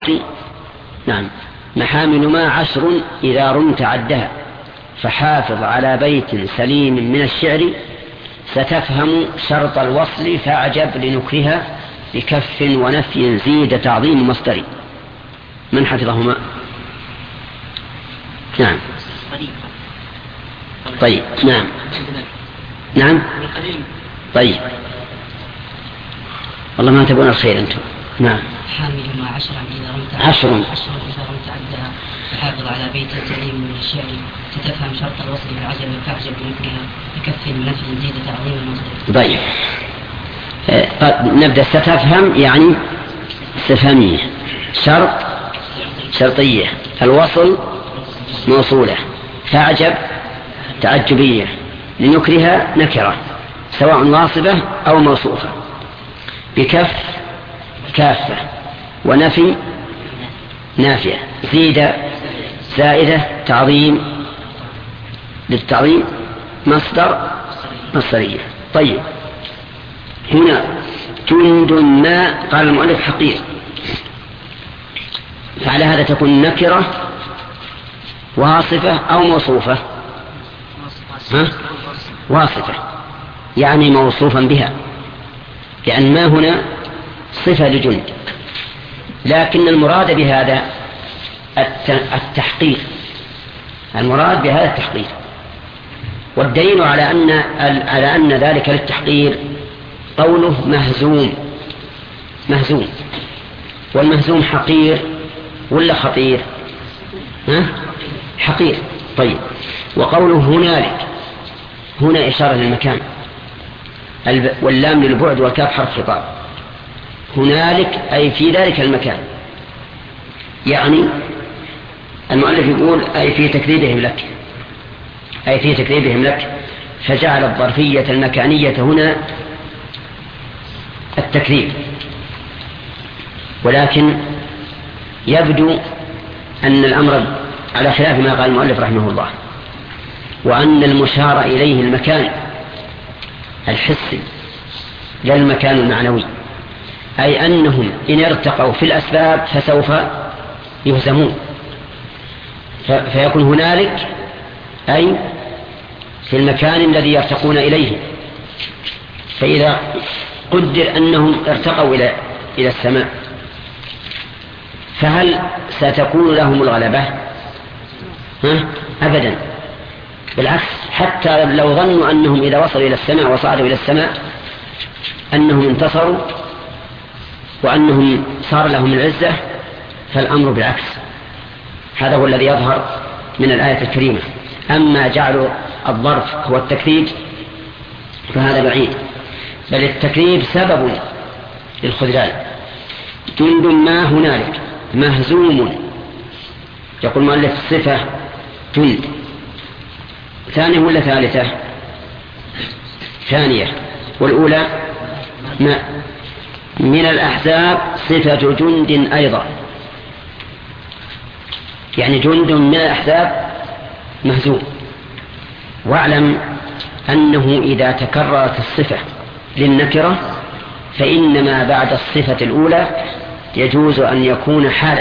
نعم محامل ما 10 إذا رمت عدها، فحافظ على بيت سليم من الشعر، ستفهم شرط الوصل فاعجب لنكرها، بكف ونفي زيد تعظيم مصدري. من حفظهما؟ نعم. طيب نعم نعم طيب والله ما تبون الخير أنتم. نعم. حاملهما 10 إذا رمت 10 إذا رمت عدها، فحافظ على بيت سليم من الشعر، ستفهم شرط الوصل بالعجم فاعجب بنكرها، بكف نفي زيد تعظيم المصدر. طيب نبدأ. ستفهم يعني استفهامية، شرط شرطية، الوصل موصولة، فاعجب تعجبية، لنكرها نكرة سواء واصبة أو موصوفة، بكف كافة، ونفي نافية، زيد زائدة، تعظيم للتعظيم، مصدر مصدرية. طيب هنا جند ما قال المؤلف حقير، فعلى هذا تكون نكرة واصفة أو موصوفة. واصفة يعني موصوفا بها، لأن ما هنا صفة لجند، لكن المراد بهذا التحقيق، المراد بهذا التحقيق، والدليل على أن ذلك للتحقير قوله مهزوم. مهزوم، والمهزوم حقير ولا خطير؟ حقير. طيب وقوله هنالك، هنا إشارة للمكان، واللام للبعد والكاف حرف خطاب. هنالك أي في ذلك المكان، يعني المؤلف يقول أي في تكذيبهم لك، أي في تكذيبهم لك، فجعل الظرفية المكانية هنا التكذيب. ولكن يبدو أن الأمر على خلاف ما قال المؤلف رحمه الله، وأن المشار إليه المكان الحسي لا المكان المعنوي، أي أنهم إن ارتقوا في الأسباب فسوف يهزمون، فيكون هنالك أي في المكان الذي يرتقون إليه. فإذا قدر أنهم ارتقوا إلى السماء، فهل ستكون لهم الغلبة؟ أبدا، بالعكس، حتى لو ظنوا أنهم إذا وصلوا إلى السماء وصعدوا إلى السماء أنهم انتصروا وأنهم صار لهم العزة، فالأمر بالعكس. هذا هو الذي يظهر من الآية الكريمة. أما جعل الظرف هو التكذيب فهذا بعيد، بل التكذيب سبب للخذلان. جند ما هنالك مهزوم، يقول مؤلف صفة جند، ثانية ولا ثالثة؟ ثانية، والأولى ما من الأحزاب صفة جند أيضا، يعني جند من الأحزاب مهزوم. واعلم أنه إذا تكررت الصفة للنكرة فإنما بعد الصفة الأولى يجوز أن يكون حالا.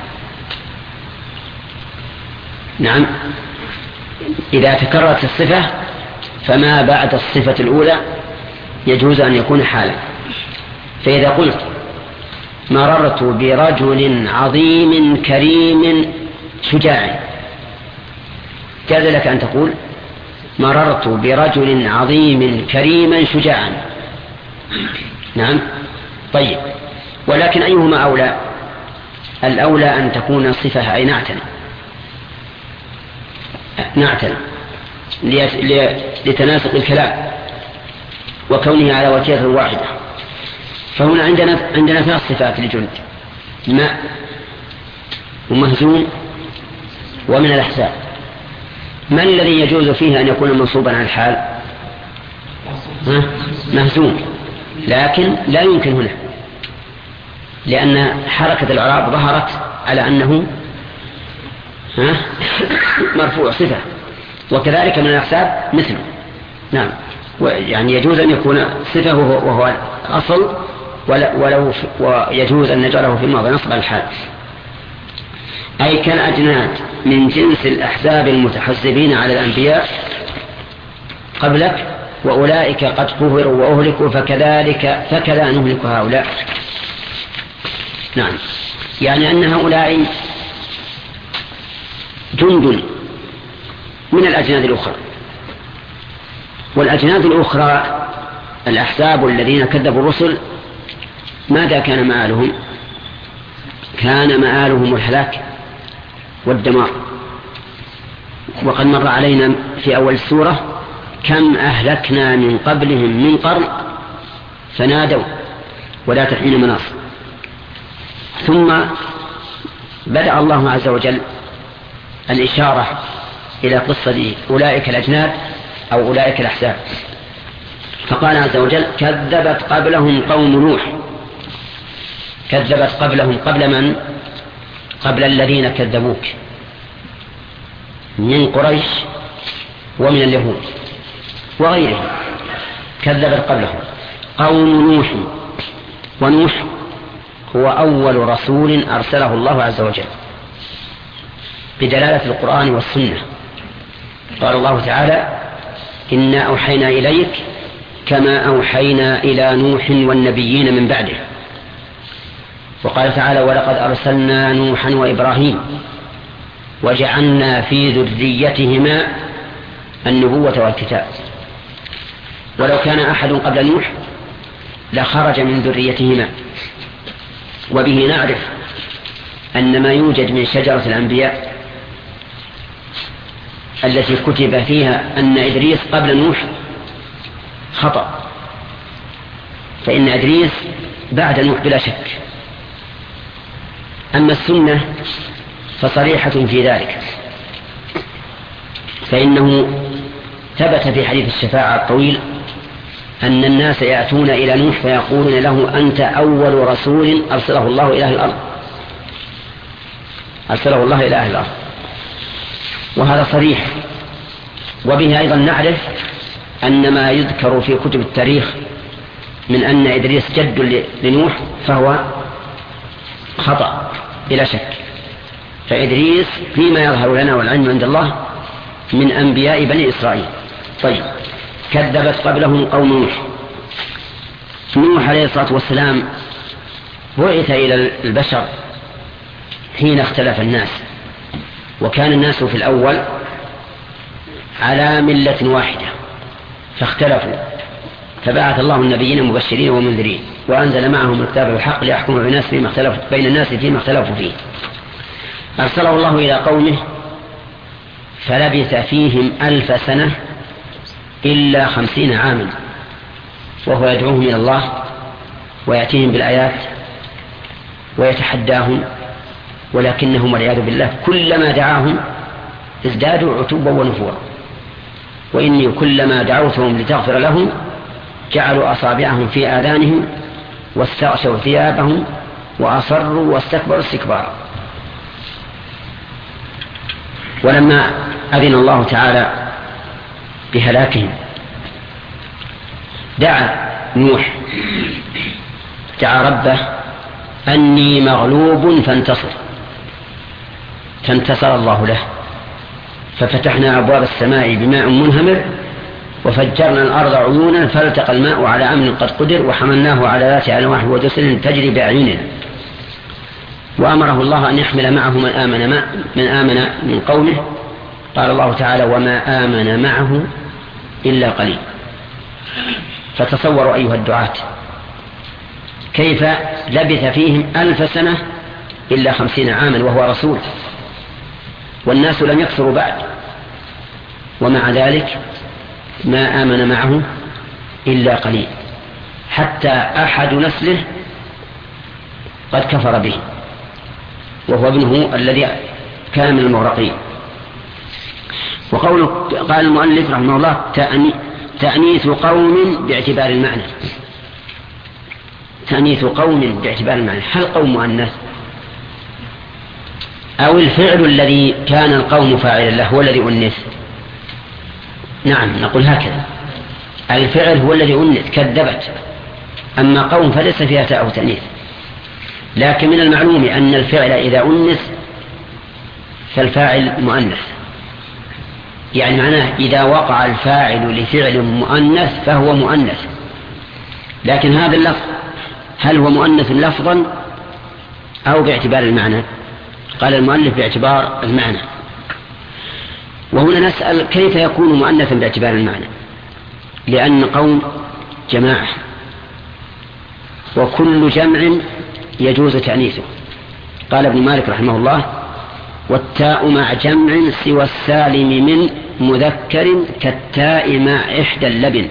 نعم، إذا تكررت الصفة فما بعد الصفة الأولى يجوز أن يكون حالا. فإذا قلت مررت برجل عظيم كريم شجاع، جاز لك أن تقول مررت برجل عظيم كريما شجاعا. نعم. طيب، ولكن أيهما أولى؟ الأولى أن تكون صفة أي نعتا لتناسق الكلام وكونه على وتيرة واحدة. فهنا عندنا 3 صفات لجند: ماء ومهزوم ومن الأحزاب. من الذي يجوز فيه أن يكون منصوبا على الحال؟ مهزوم، لكن لا يمكن هنا، لأن حركة الإعراب ظهرت على أنه مرفوع صفة، وكذلك من الأحزاب مثله. نعم، يعني يجوز أن يكون صفة وهو الأصل، ويجوز أن نجعله في الماضي نصب الحال. أي كالأجناد من جنس الأحزاب المتحزبين على الأنبياء قبلك، وأولئك قد قهروا وأهلكوا فكذا نهلك هؤلاء. نعم، يعني أن هؤلاء جند من الأجناد الأخرى. والأجناد الأخرى الأحزاب الذين كذبوا الرسل ماذا كان مآلهم؟ كان مآلهم الهلاك والدمار. وقد مر علينا في أول السورة كم أهلكنا من قبلهم من قرن فنادوا ولا تحين مناص. ثم بدأ الله عز وجل الإشارة إلى قصة أولئك الأجناد أو أولئك الأحزاب، فقال عز وجل كذبت قبلهم قوم نوح. كذبت قبلهم، قبل من؟ قبل الذين كذبوك من قريش ومن اليهود وغيرهم، كذبت قبلهم قوم نوح. ونوح هو أول رسول أرسله الله عز وجل بدلالة القرآن والسنة. قال الله تعالى إنا أوحينا إليك كما أوحينا إلى نوح والنبيين من بعده. وقال تعالى ولقد أرسلنا نوحا وإبراهيم وجعلنا في ذريتهما النبوة والكتاب. ولو كان أحد قبل نوح لخرج من ذريتهما. وبه نعرف أن ما يوجد من شجرة الأنبياء التي كتب فيها أن إدريس قبل نوح خطأ، فإن إدريس بعد نوح بلا شك. أما السنة فصريحة في ذلك، فإنه ثبت في حديث الشفاعة الطويل أن الناس يأتون إلى نوح فيقولون له أنت أول رسول أرسله الله إلى أهل الأرض، أرسله الله إلى أهل الأرض، وهذا صريح. وبه أيضا نعرف أن ما يذكر في كتب التاريخ من أن إدريس جد لنوح فهو خطأ بلا شك. فإدريس فيما يظهر لنا والعلم عند الله من أنبياء بني إسرائيل. طيب، كذبت قبلهم قوم نوح. نوح عليه الصلاة والسلام بعث إلى البشر حين اختلف الناس، وكان الناس في الأول على ملة واحدة فاختلفوا، فبعث الله النبيين مبشرين ومنذرين وأنزل معهم الكتاب الحق ليحكم بين الناس فيما اختلفوا فيه. أرسله الله إلى قومه فلبث فيهم 1000 سنة إلا 50 عاما، وهو يدعوهم إلى الله ويأتيهم بالآيات ويتحداهم، ولكنهم والعياذ بالله كلما دعاهم ازدادوا عتوبا ونفورا. وإني كلما دعوتهم لتغفر لهم جعلوا أصابعهم في آذانهم واستغشوا ثيابهم وأصروا واستكبروا استكبارا. ولما أذن الله تعالى بهلاكهم دعا نوح، دعا ربه أني مغلوب فانتصر الله له، ففتحنا أبواب السماء بماء منهمر وفجرنا الأرض عيونا فالتقى الماء على أمر قد قدر وحملناه على ذات ألواح ودسر تجري بأعيننا. وأمره الله أن يحمل معه من آمن من قومه. قال الله تعالى وما آمن معه إلا قليل. فتصوروا أيها الدعاة كيف لبث فيهم 1000 سنة إلا 50 عاما وهو رسول، والناس لم يكثروا بعد، ومع ذلك ما آمن معه إلا قليل، حتى أحد نسله قد كفر به وهو ابنه الذي كان من المغرقين. قال المؤلف رحمه الله تأنيث قوم باعتبار المعنى. تأنيث قوم باعتبار المعنى، هل قوم مؤنث أو الفعل الذي كان القوم فاعلا له هو الذي أنث؟ نعم، نقول هكذا، الفعل هو الذي أنث كذبت، أما قوم فليس فيها تاء أو تأنيث. لكن من المعلوم أن الفعل إذا أنث فالفاعل مؤنث، يعني معناه إذا وقع الفاعل لفعل مؤنث فهو مؤنث. لكن هذا اللفظ هل هو مؤنث لفظا أو باعتبار المعنى؟ قال المؤلف باعتبار المعنى. وهنا نسأل كيف يكون مؤنثا باعتبار المعنى؟ لأن قوم جماعة، وكل جمع يجوز تأنيثه. قال ابن مالك رحمه الله: والتاء مع جمع سوى السالم من مذكر كالتاء مع إحدى اللبن.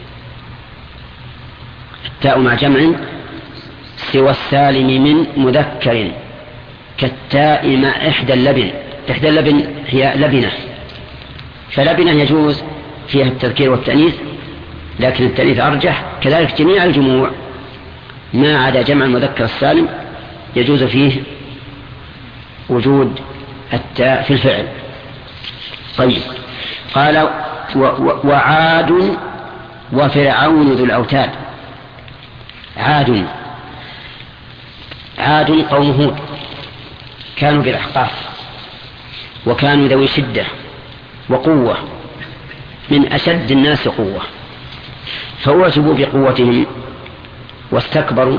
التاء مع جمع سوى السالم من مذكر كالتاء مع إحدى اللبن. إحدى اللبن هي لبنة، فلبنة يجوز فيها التذكير والتأنيث، لكن التأنيث أرجح. كذلك جميع الجموع ما عدا جمع المذكر السالم يجوز فيه وجود التاء في الفعل. طيب، قال: وعاد وفرعون ذو الأوتاد. عاد قوم هود، كانوا بالأحقاف، وكانوا ذوي شدة وقوة، من أشد الناس قوة، فوجبوا بقوتهم واستكبروا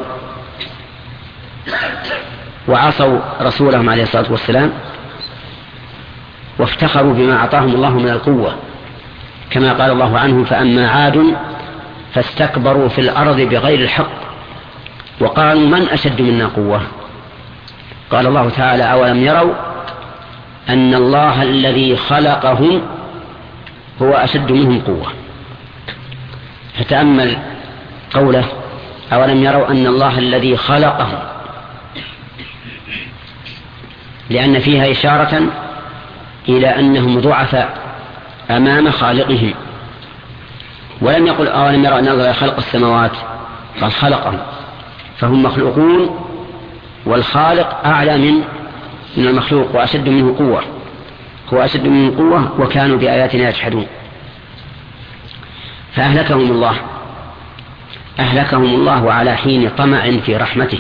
وعصوا رسولهم عليه الصلاة والسلام، وافتخروا بما أعطاهم الله من القوة، كما قال الله عنهم: فأما عاد فاستكبروا في الأرض بغير الحق وقالوا من أشد منا قوة. قال الله تعالى: أولم يروا أن الله الذي خلقهم هو أشد منهم قوة. فتأمل قوله: أولم يروا أن الله الذي خلقهم، لأن فيها إشارة إلى أنهم ضعفاء أمام خالقهم. ولم يقل: أولم يروا أن الله خلق السماوات، قال خلقهم، فهم مخلوقون، والخالق أعلى من المخلوق وأشد منه قوة، هو أشد منه قوة، وكانوا بآياتنا يجحدون. فأهلكهم الله على حين طمع في رحمته.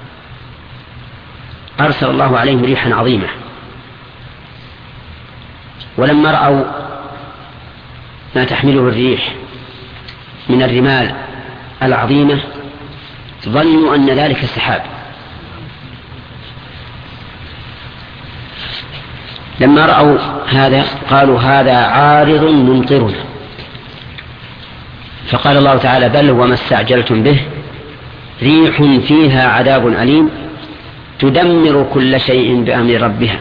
أرسل الله عليهم ريحا عظيمة، ولما رأوا ما تحمله الريح من الرمال العظيمة ظنوا أن ذلك السحاب. لما رأوا هذا قالوا: هذا عارض ممطرنا. فقال الله تعالى: بل وما استعجلتم به ريح فيها عذاب أليم تدمر كل شيء بأمر ربها.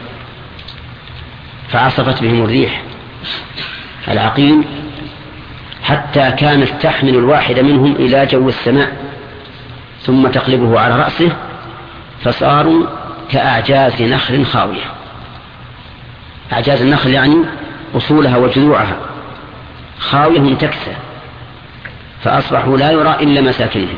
فعصفت بهم الريح العقيم حتى كانت تحمل الواحد منهم إلى جو السماء ثم تقلبه على رأسه، فصاروا كأعجاز نخل خاوية. أعجاز النخل يعني أصولها وجذوعها خاوية منتكسة، فأصبحوا لا يرى إلا مساكنهم.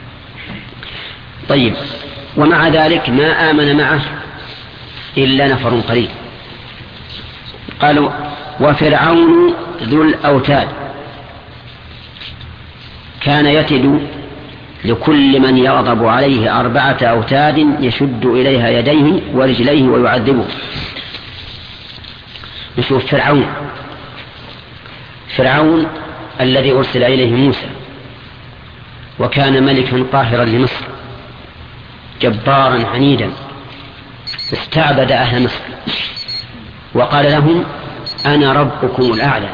طيب، ومع ذلك ما آمن معه إلا نفر قليل. قالوا: وفرعون ذو الأوتاد كان يتد لكل من يغضب عليه 4 أوتاد يشد إليها يديه ورجليه ويعذبه. نشوف فرعون الذي أرسل إليه موسى، وكان ملكا قاهرا لمصر جبارا عنيدا، استعبد أهل مصر وقال لهم: أنا ربكم الأعلى،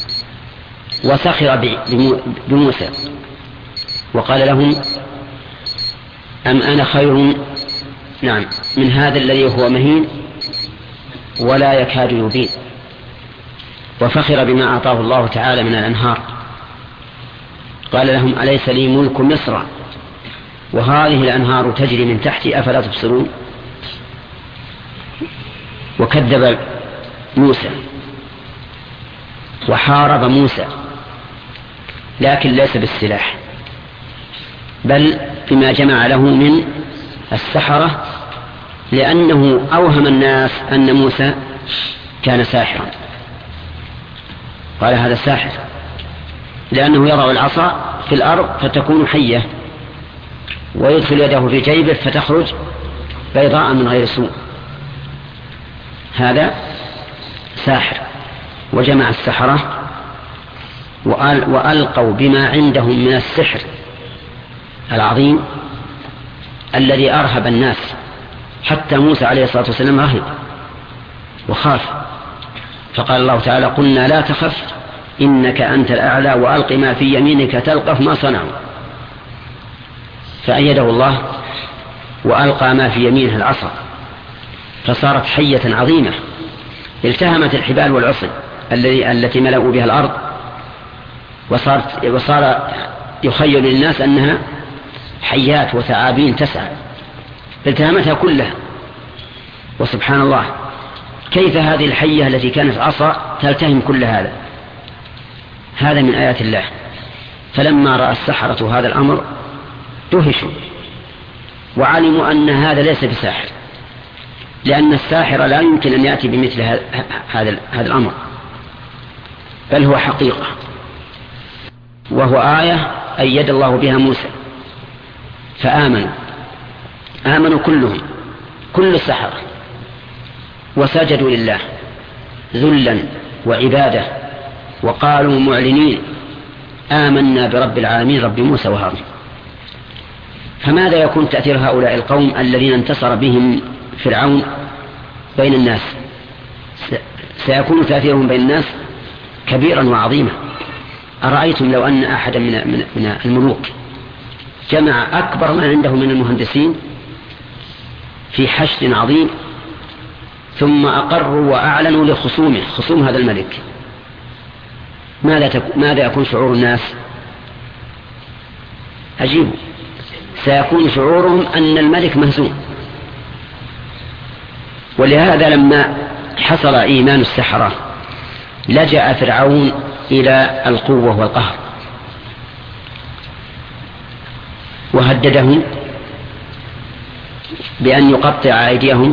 وسخر بموسى وقال لهم: أم أنا خير من هذا الذي هو مهين ولا يكاد يبين. وفخر بما أعطاه الله تعالى من الأنهار. قال لهم: أليس لي ملك مصر وهذه الأنهار تجري من تحتي أفلا تبصرون. وكذب موسى وحارب موسى، لكن ليس بالسلاح، بل بما جمع له من السحرة، لأنه أوهم الناس أن موسى كان ساحرا. قال: هذا ساحر، لأنه يضع العصا في الأرض فتكون حية، ويدخل يده في جيبه فتخرج بيضاء من غير سوء. هذا ساحر. وجمع السحرة وألقوا بما عندهم من السحر العظيم الذي أرهب الناس، حتى موسى عليه الصلاة والسلام رهب وخاف، فقال الله تعالى: قلنا لا تخف إنك أنت الأعلى وألق ما في يمينك تلقف ما صنعوا. فأيده الله وألقى ما في يمينه العصا، فصارت حية عظيمة التهمت الحبال والعصي التي ملأوا بها الأرض، وصار يخيل للناس أنها حيات وثعابين تسعى، التهمتها كلها. وسبحان الله، كيف هذه الحية التي كانت عصا تلتهم كل هذا؟ هذا من آيات الله. فلما رأى السحرة هذا الأمر دهشوا وعلموا أن هذا ليس بساحر، لأن الساحر لا يمكن أن يأتي بمثل هذا الأمر، بل هو حقيقة، وهو آية أيد الله بها موسى. فآمنوا كلهم، كل السحرة، وسجدوا لله ذلا وعبادة، وقالوا معلنين: آمنا برب العالمين رب موسى وهارون. فماذا يكون تأثير هؤلاء القوم الذين انتصر بهم فرعون بين الناس؟ سيكون تأثيرهم بين الناس كبيرا وعظيما. أرأيتم لو أن أحدا من الملوك جمع أكبر ما عنده من المهندسين في حشد عظيم، ثم أقروا وأعلنوا لخصومه، خصوم هذا الملك، ماذا يكون شعور الناس؟ عجيب، سيكون شعورهم أن الملك مهزوم. ولهذا لما حصل إيمان السحرة لجأ فرعون إلى القوة والقهر، وهددهم بأن يقطع أيديهم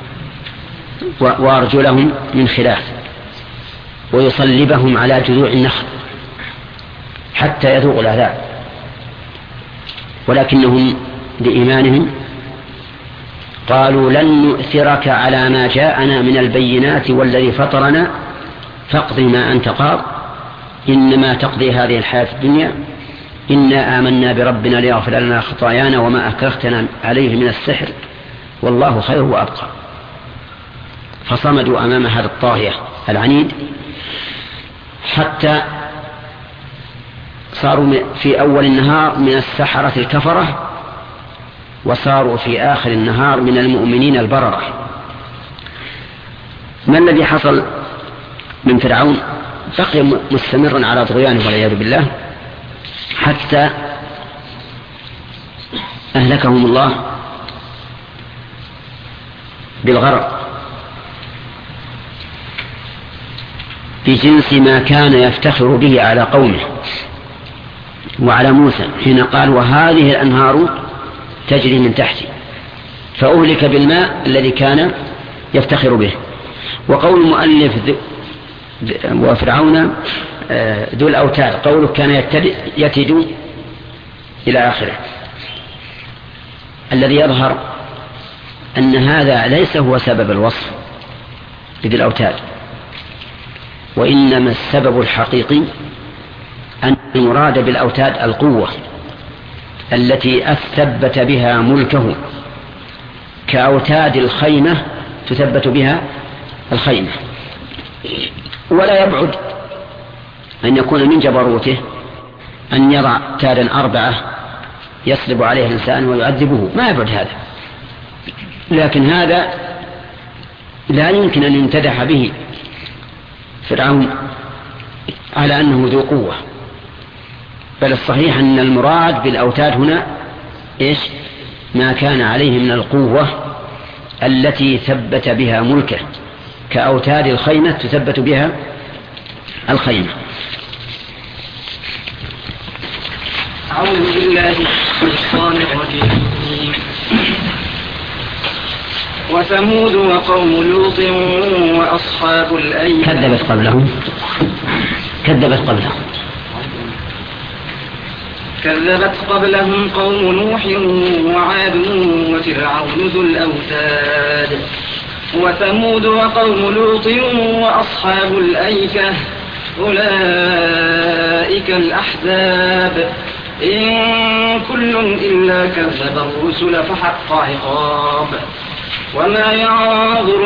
وأرجلهم من خلاف، ويصلبهم على جذوع النخل حتى يذوقوا العذاب. ولكنهم بإيمانهم قالوا: لن نؤثرك على ما جاءنا من البينات والذي فطرنا فاقض ما أنت قاض إنما تقضي هذه الحياة الدنيا إنا آمنا بربنا ليغفر لنا خطايانا وما أكرهتنا عليه من السحر والله خير وأبقى. فصمدوا أمام هذا الطاغية العنيد حتى صاروا في أول النهار من السحرة الكفرة، وصاروا في آخر النهار من المؤمنين البررة. ما الذي حصل من فرعون؟ بقي مستمرا على طغيانه والعياذ بالله حتى أهلكهم الله بالغرق بجنس ما كان يفتخر به على قومه وعلى موسى حين قال: وهذه الأنهار تجري من تحتي، فأهلك بالماء الذي كان يفتخر به. وقول المؤلف وفرعون ذو الأوتاد، قوله كان يتد إلى آخره، الذي يظهر أن هذا ليس هو سبب الوصف بذي الأوتاد، وإنما السبب الحقيقي أن المراد بالأوتاد القوة التي أثبت بها ملكه، كأوتاد الخيمة تثبت بها الخيمة. ولا يبعد أن يكون من جبروته أن يضع تادا 4 يصلب عليه الإنسان ويعذبه، ما يبعد هذا، لكن هذا لا يمكن أن يمتدح به فرعون على أنه ذو قوة، بل الصحيح أن المراد بالأوتاد هنا إيش؟ ما كان عليه من القوة التي ثبت بها ملكه، كأوتاد الخيمة تثبت بها الخيمة. أعوذ بالله من الشيطان الرجيم. وثمود وقوم لوط وأصحاب الأيكة كذبت قبلهم قوم نوح وعاد وفرعون ذو الأوتاد وثمود وقوم لوط وأصحاب الأيكة أولئك الأحزاب إن كل إلا كذب الرسل فحق عقاب وما ينظر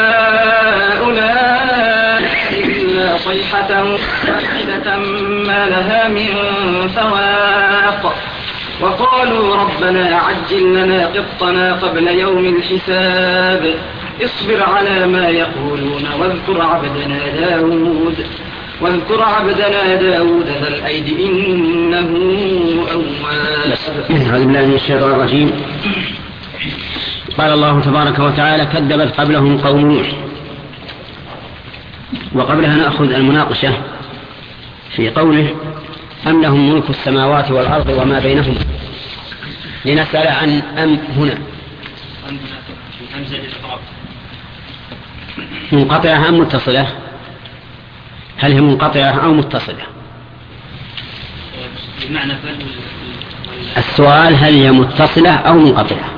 هؤلاء إلا صيحة واحدة ما لها من فواق وقالوا ربنا عجل لنا قطنا قبل يوم الحساب اصبر على ما يقولون واذكر عبدنا داود ذا الأيد إنه أواب. أعوذ بالله من الشيطان الرجيم. قال الله تبارك وتعالى كذبت قبلهم قوم نوح. وقبلها نأخذ المناقشة في قوله أم لهم ملك السماوات والأرض وما بينهما. لنسأل عن أم هنا منقطعة أم متصلة؟ هل هي منقطعة أو متصلة؟ السؤال هل هي متصلة أو منقطعة؟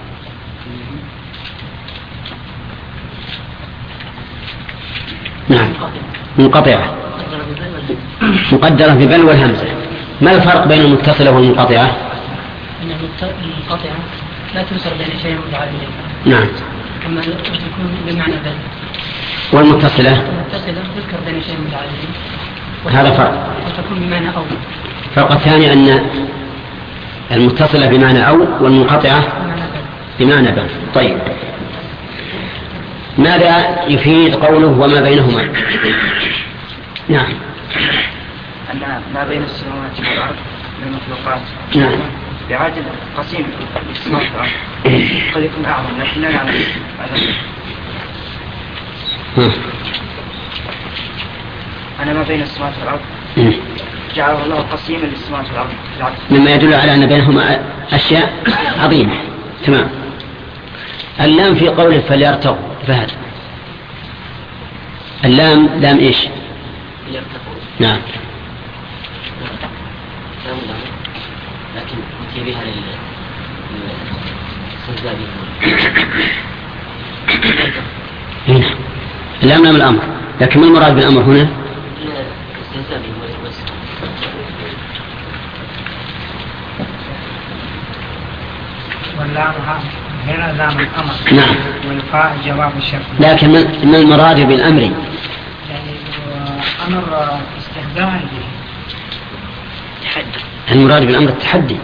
نعم منقطعة مقدرة ببل والهمزة. ما الفرق بين المتصلة والمنقطعة؟ المنقطعة لا تنصر بين شيء متعدد. نعم. أما تكون بمعنى بل. والمتصلة تذكر بين شيء متعدد. هذا فرق. وتكون بمعنى أو. الفرق الثاني أن المتصلة بمعنى أو والمنقطعة بمعنى بل. طيب ماذا يفيد قوله وما بينهما؟ نعم. أن ما بين السماوات والأرض من المخلوقات نعم. بعاجل قسيم السماوات والأرض قد يكون أعظم لكن لا يعلم أنا ما بين السماوات والأرض جعله الله قسيما للسماوات والأرض مما يدل على أن بينهما أشياء عظيمة. تمام. اللام في قوله فليرتقوا فهد. اللام لام إيش؟ نعم. لكن أتي بها هنا اللام لام الأمر، لكن ما المراد بالأمر هنا؟ واللام هنا لام الأمر. نعم. والفاء جواب الشرط. لكن ما المراد بالأمر؟ يعني أمر استخدام به. المراد بالأمر التحدي.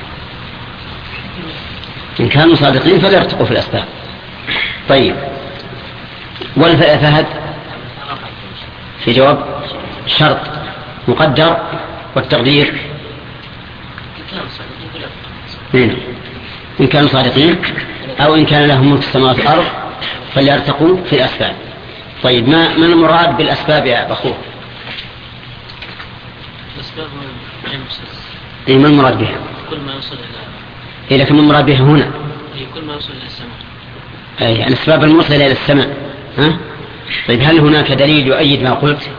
إن كانوا صادقين فليرتقوا في الأسباب. طيب والفهد في جواب شرط مقدر والتقدير إن كانوا صادقين أو إن كان لهم ملك السماوات والأرض فليرتقوا في الأسباب. طيب ما المراد بالأسباب يا أخوه؟ الأسباب إيه ما المراد بها؟ كل ما يوصل إلى لكن ما المراد بها هنا؟ كل ما يوصل إلى السماء. أي الأسباب الموصلة إلى السماء. ها؟ طيب هل هناك دليل يؤيد ما قلت؟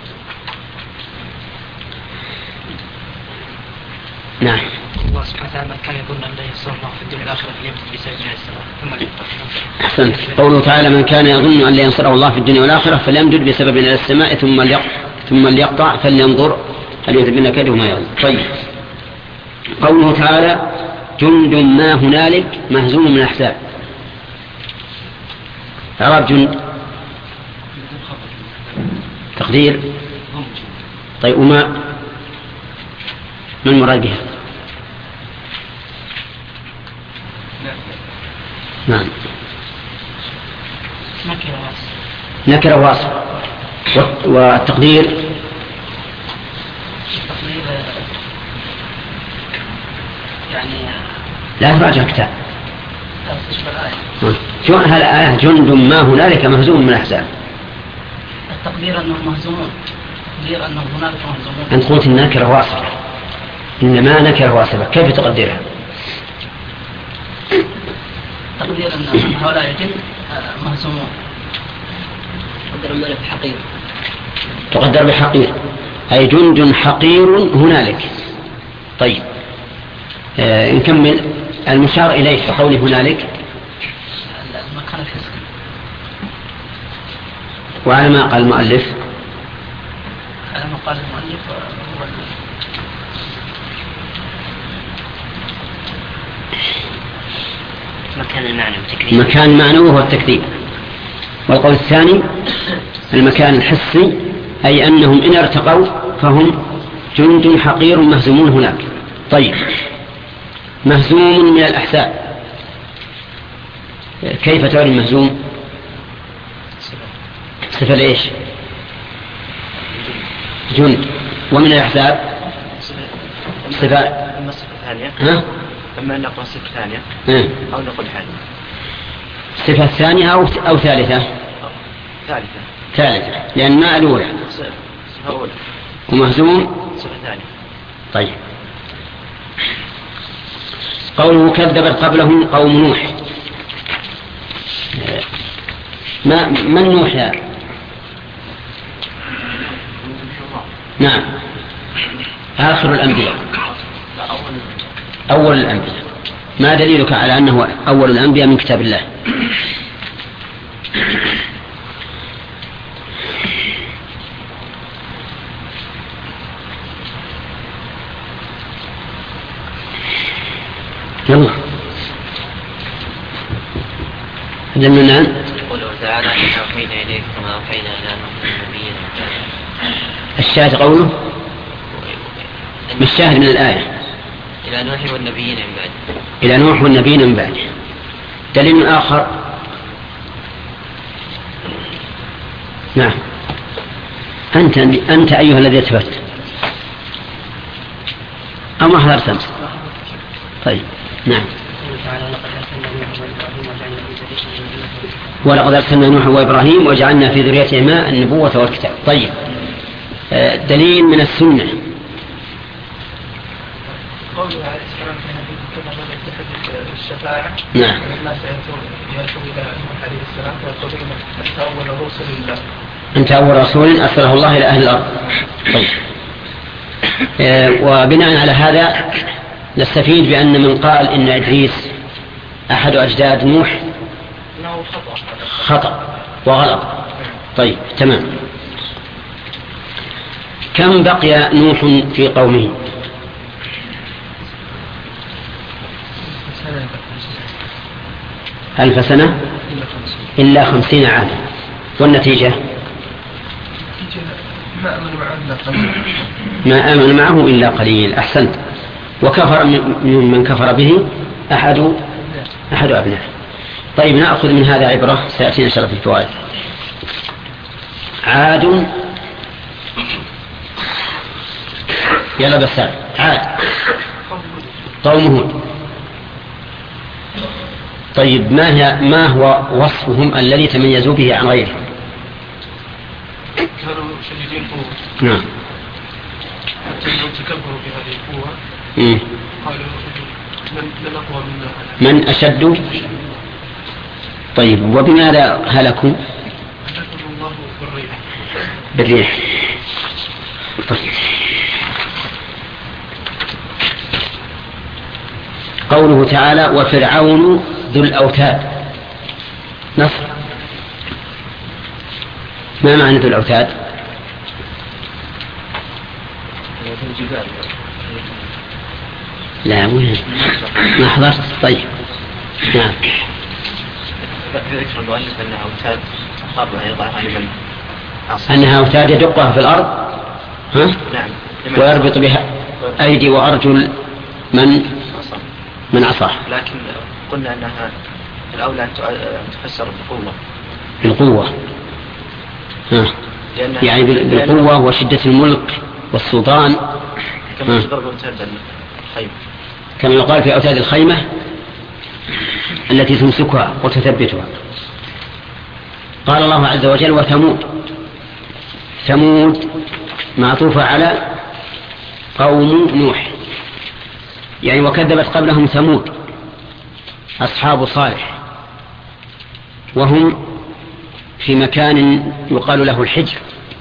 نعم. الله سبحانه وتعالى كان يقول أن لا يحصل الله في الدنيا الآخرة فليمت بسبب من السماء ثم أحسنت. قوله تعالى من كان يظن أن لا ينصره الله في الدنيا والآخرة فليمدد بسبب إلى السماء ثم ليقطع فلينظر هل يذهبن كيده ما يظن. طيب قوله تعالى جند ما هنالك مهزوم من الأحزاب. إعراب جند تقدير. طيب وما ما المراد بها؟ نعم نكرة واصف. والتقدير يعني لا تراجع كتاب. شو هالآية جند ما هنالك مهزوم من الأحزاب؟ التقدير أنهم مهزومون. تقدير أنهم هنالك مهزومون. أنت قلت النكرة واصفة إنما نكرة واصفة كيف تقدرها؟ تقدير أن هؤلاء الجند مهزومون. تقدر بحقير. تقدر بحقير أي جند حقير هنالك. طيب نكمل المشار إليه في قوله هنالك. المكان الحسن. وعلى ما قال المؤلف على ما قال المؤلف مكان المعنوي هو التكذيب. والقول الثاني المكان الحسي، أي أنهم إن ارتقوا فهم جند حقير مهزومون هناك. طيب، مهزوم من الأحزاب، كيف تعلم مهزوم؟ صفة ليش؟ جند. ومن الأحزاب صفة ثانية، أما أن نقول صفة ثانية أو نقول حال. صفة ثانية أو ثالثة؟ ثالثة، لأن ما الأولى صفة أولى ومهزوم صفة ثانية. طيب، قوله كذبت قبلهم قوم نوح. من نوح يا؟ نعم، آخر الأنبياء، أول الأنبياء. ما دليلك على أنه أول الأنبياء من كتاب الله؟ يلا دلنا. قوله تعالى إنا أوحينا إليك كما أوحينا إلى نوح والنبيين. الشاهد قوله مش شاهد من الآية إلى نوح والنبيين من بعد. إلى نوح والنبيين من بعد. دليل آخر. نعم، أنت أيها الذي اثبت أم حضرت أمس؟ طيب، نعم. ولقد أرسلنا نوح وإبراهيم وجعلنا في ذريتهما النبوة والكتاب. طيب، دليل من السنة. قوله عليه السلام في نبي الشفاعة. نعم. الناس يأتوا إلى نوح عليه السلام فيقولون أنت أول رسل الله. أنت أول رسول أرسله الله إلى أهل الأرض. طيب، وبناء على هذا نستفيد بأن من قال إن إدريس أحد أجداد نوح خطأ وغلط. طيب، تمام. كم بقي نوح في قومه؟ 1000 سنة إلا 50 عاما. والنتيجة ما آمن معه إلا قليل. أحسنت. وكفر من كفر به أحد أبنائه. طيب، نأخذ من هذا عبرة سيأتينا إن شاء الله في الفوائد. عاد، يلا بس عاد قوم هود. طيب، ما هو وصفهم الذي تميزوا به عن غيرهم؟ كانوا شديدين قوة. نعم. حتى لو تكبروا بهذه القوة قالوا من أقوى منا، من أشد. طيب، وبماذا هلكوا؟ هلكهم الله بالريح. طيب، قوله تعالى وفرعون ذو الأوتاد. نصر، ما معنى ذو الأوتاد؟ لا، ما حضرت. طيب، نعم. ذكر المؤلف أنها أوتاد قابلة يضعها لمن أنها أوتاد يدقها في الأرض، ها؟ نعم. ويربط بها أيدي وأرجل من عصاه. لكن قلنا أنها الأولى أن تفسر بالقوة. يعني بالقوة وشدة الملك والسلطان، كما يقال في أوتاد الخيمة التي تمسكها وتثبتها. قال الله عز وجل وثمود معطوفة على قوم نوح، يعني وكذبت قبلهم ثمود أصحاب صالح، وهم في مكان يقال له الحجر،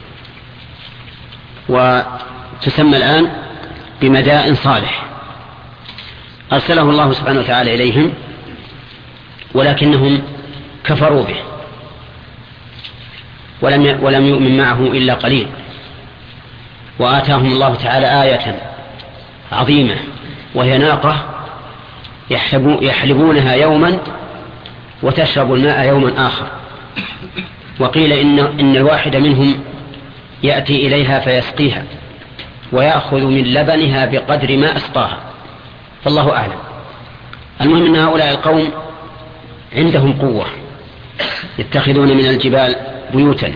وتسمى الآن بمدائن صالح. أرسله الله سبحانه وتعالى إليهم ولكنهم كفروا به، ولم يؤمن معه إلا قليل. وآتاهم الله تعالى آية عظيمة وهي ناقة يحلبونها يوما وتشرب الماء يوما آخر. وقيل إن الواحد منهم يأتي إليها فيسقيها ويأخذ من لبنها بقدر ما أسقاها، فالله أعلم. المهم أن هؤلاء القوم عندهم قوة، يتخذون من الجبال بيوتا،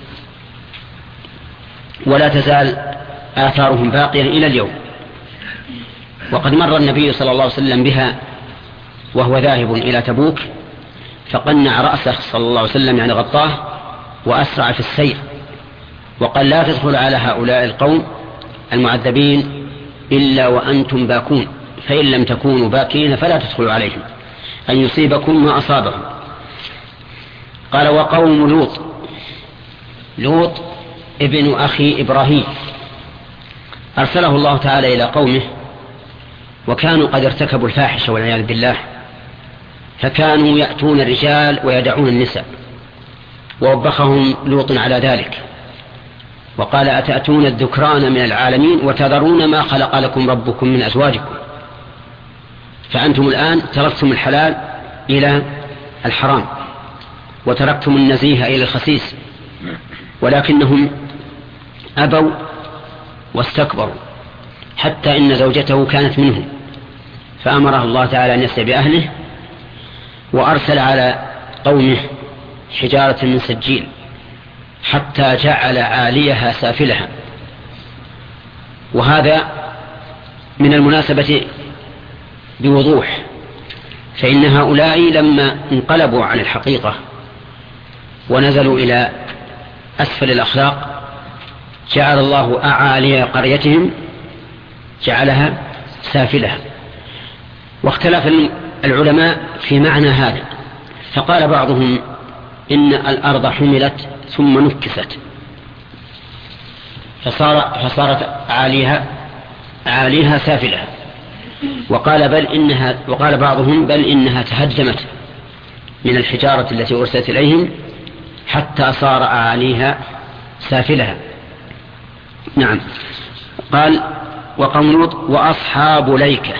ولا تزال آثارهم باقية إلى اليوم. وقد مر النبي صلى الله عليه وسلم بها وهو ذاهب إلى تبوك، فقنع رأسه صلى الله عليه وسلم يعني غطاه وأسرع في السير، وقال لا تدخل على هؤلاء القوم المعذبين إلا وأنتم باكون، فإن لم تكونوا باكين فلا تدخلوا عليهم أن يصيبكم ما أصابهم. قال وقوم لوط ابن أخي إبراهيم أرسله الله تعالى إلى قومه، وكانوا قد ارتكبوا الفاحشة والعياذ بالله، فكانوا يأتون الرجال ويدعون النساء، ووبخهم لوط على ذلك وقال أتأتون الذكران من العالمين وتذرون ما خلق لكم ربكم من أزواجكم، فأنتم الآن تركتم الحلال إلى الحرام وتركتم النزيه إلى الخسيس، ولكنهم أبوا واستكبروا حتى إن زوجته كانت منهم، فأمره الله تعالى أن يسري بأهله، وأرسل على قومه حجارة من سجيل حتى جعل عاليها سافلها. وهذا من المناسبة بوضوح، فإن هؤلاء لما انقلبوا عن الحقيقة ونزلوا إلى أسفل الأخلاق جعل الله أعالي قريتهم جعلها سافلها. واختلف العلماء في معنى هذا، فقال بعضهم إن الأرض حملت ثم نكست فصارت عاليها سافلها، وقال بعضهم بل إنها تهدمت من الحجارة التي أرسلت إليهم حتى صار عاليها سافلها. نعم. قال وقوم لوط وأصحاب ليكة.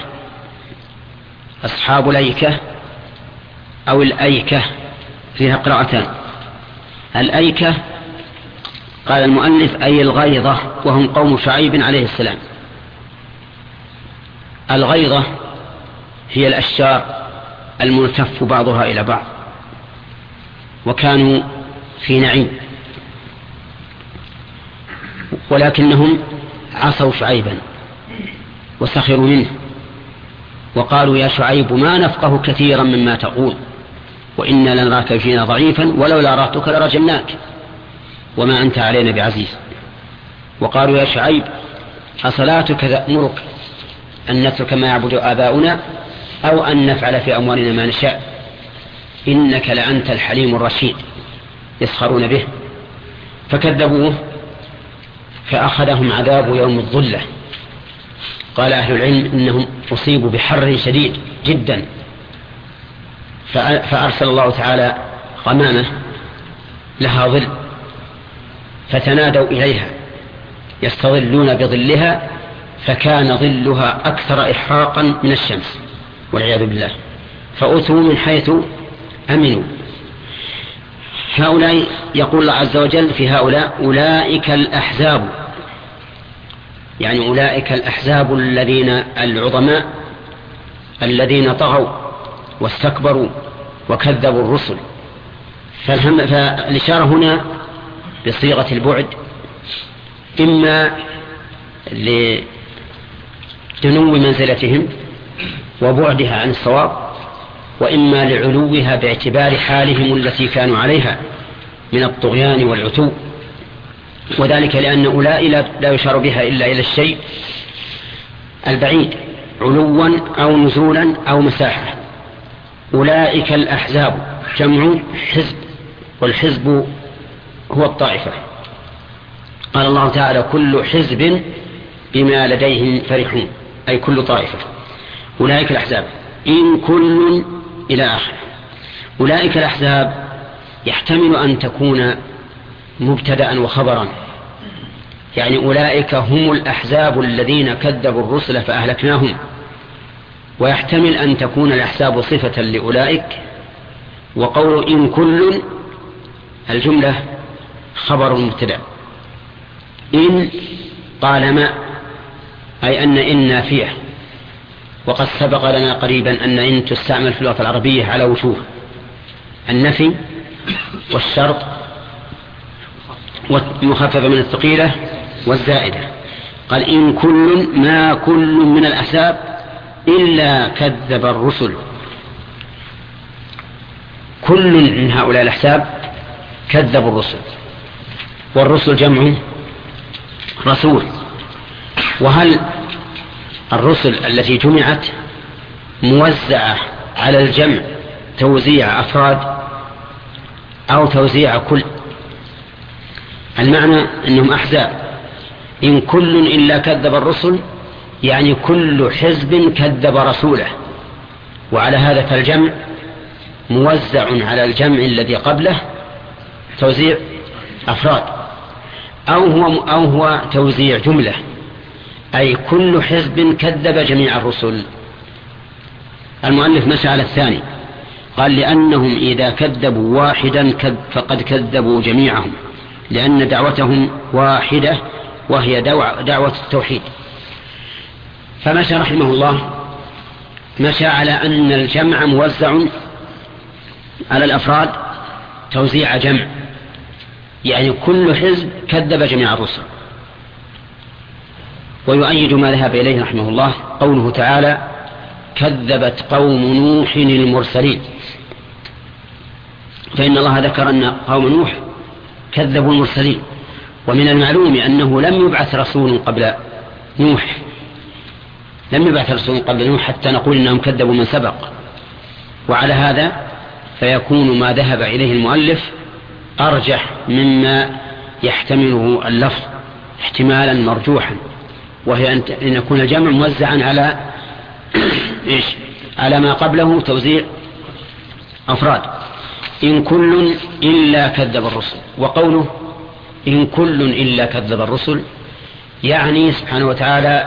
أصحاب ليكة أو الأيكة فيها قراءتان. الأيكة قال المؤلف أي الغيظة، وهم قوم شعيب عليه السلام. الغيظة هي الأشجار الملتف بعضها إلى بعض، وكانوا في نعيم، ولكنهم عصوا شعيبا وسخروا منه وقالوا يا شعيب ما نفقه كثيرا مما تقول وإنا لنراك فينا ضعيفا ولولا رهتك لرجمناك وما أنت علينا بعزيز. وقالوا يا شعيب أصلاتك تأمرك أن نترك ما يعبد آباؤنا أو أن نفعل في أموالنا ما نشاء إنك لأنت الحليم الرشيد. يسخرون به فكذبوه فأخذهم عذاب يوم الظلة. قال أهل العلم إنهم أصيبوا بحر شديد جدا، فأرسل الله تعالى غمامة لها ظل فتنادوا إليها يستظلون بظلها فكان ظلها أكثر إحراقا من الشمس والعياذ بالله، فأتوا من حيث أمنوا. هؤلاء يقول الله عز وجل في هؤلاء أولئك الأحزاب، يعني أولئك الأحزاب العظماء الذين طغوا واستكبروا وكذبوا الرسل. فالإشارة هنا بصيغة البعد، إما لدنو منزلتهم وبعدها عن الصواب، وإما لعلوها باعتبار حالهم التي كانوا عليها من الطغيان والعتو، وذلك لأن أولئك لا يشار بها إلا إلى الشيء البعيد علوا أو نزولا أو مساحة. أولئك الأحزاب جمع حزب، والحزب هو الطائفة. قال الله تعالى كل حزب بما لديهم فرحون، أي كل طائفة. أولئك الأحزاب إن كل إلى آخر. أولئك الأحزاب يحتمل أن تكون مبتدأ وخبرا، يعني أولئك هم الأحزاب الذين كذبوا الرسل فأهلكناهم. ويحتمل أن تكون الأحزاب صفة لأولئك، وقول إن كل الجملة خبر مبتدأ. إن طالما أي أن نافية، وقد سبق لنا قريبا أن إن تستعمل في اللغة العربية على وجوه: النفي والشرط والمخففة من الثقيلة والزائدة. قال إن كل ما كل من الأحزاب إلا كذب الرسل. كل من هؤلاء الأحزاب كذبوا الرسل، والرسل جمع رسول. وهل الرسل التي جمعت موزعة على الجمع توزيع أفراد أو توزيع كل؟ المعنى أنهم أحزاب. إن كل إلا كذب الرسل يعني كل حزب كذب رسوله، وعلى هذا فالجمع موزع على الجمع الذي قبله توزيع أفراد، أو هو توزيع جملة، أي كل حزب كذب جميع الرسل. المؤلف مشى على الثاني، قال لأنهم إذا كذبوا واحدا فقد كذبوا جميعهم، لأن دعوتهم واحدة وهي دعوة التوحيد. فمشى رحمه الله مشى على أن الجمع موزع على الأفراد توزيع جمع، يعني كل حزب كذب جميع الرسل. ويؤيد ما ذهب إليه رحمه الله قوله تعالى: كذبت قوم نوح المرسلين. فإن الله ذكر أن قوم نوح كذبوا المرسلين، ومن المعلوم أنه لم يبعث رسول قبل نوح، لم يبعث رسول قبل نوح حتى نقول إنهم كذبوا من سبق. وعلى هذا فيكون ما ذهب إليه المؤلف أرجح مما يحتمله اللفظ احتمالا مرجوحا، وهي أن يكون الجمع موزعا على على ما قبله توزيع أفراد. إن كل إلا كذب الرسل. وقوله إن كل إلا كذب الرسل يعني سبحانه وتعالى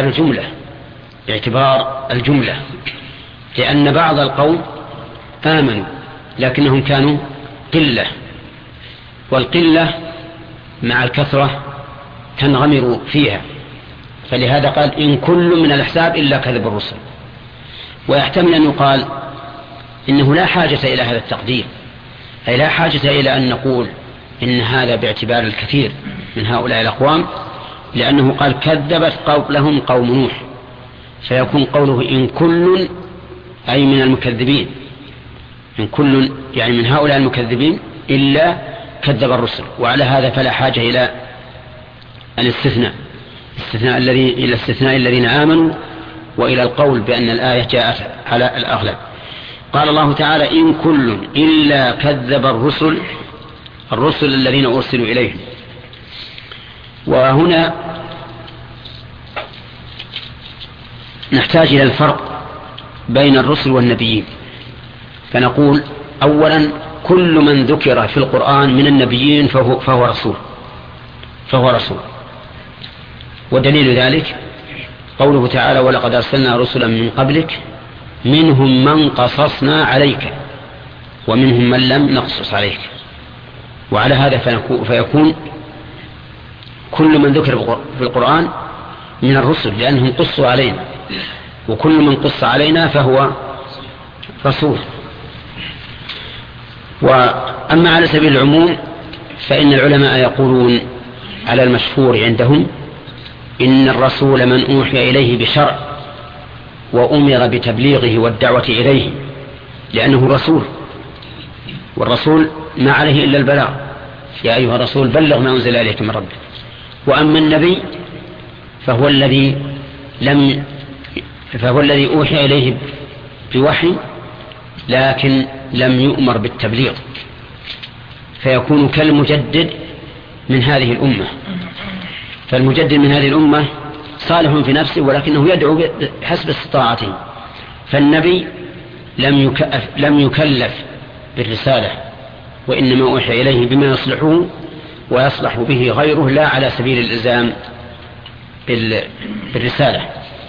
باعتبار الجملة، لأن بعض القوم آمنوا لكنهم كانوا قلة، والقلة مع الكثرة تنغمر فيها، فلهذا قال إن كل من الأحزاب إلا كذب الرسل. ويحتمل أن يقال إنه لا حاجة إلى هذا التقدير، أي لا حاجة إلى أن نقول إن هذا باعتبار الكثير من هؤلاء الأقوام، لأنه قال كذبت قبلهم قوم نوح، فيكون قوله إن كل أي من المكذبين، إن كل يعني من هؤلاء المكذبين إلا كذب الرسل. وعلى هذا فلا حاجة إلى الاستثناء إلى استثناء الذين آمنوا، وإلى القول بأن الآية جاءت على الأغلب. قال الله تعالى إن كل إلا كذب الرسل الذين أرسلوا إليهم. وهنا نحتاج إلى الفرق بين الرسل والنبيين، فنقول أولا كل من ذكر في القرآن من النبيين فهو رسول. ودليل ذلك قوله تعالى ولقد أرسلنا رسلا من قبلك منهم من قصصنا عليك ومنهم من لم نقصص عليك. وعلى هذا فيكون كل من ذكر في القرآن من الرسل لأنهم قصوا علينا، وكل من قص علينا فهو رسول. وأما على سبيل العموم فإن العلماء يقولون على المشهور عندهم إن الرسول من أوحي إليه بشرع وأمر بتبليغه والدعوة إليه، لأنه رسول، والرسول ما عليه إلا البلاغ، يا أيها الرسول بلغ ما أنزل إليك من ربك. وأما النبي فهو الذي أوحي إليه بوحي لكن لم يؤمر بالتبليغ، فيكون كالمجدد من هذه الأمة. فالمجدد من هذه الأمة صالح في نفسه ولكنه يدعو حسب استطاعته، فالنبي لم يكلف بالرسالة، وإنما أوحي إليه بما يصلحه ويصلح به غيره لا على سبيل الإلزام بالرسالة.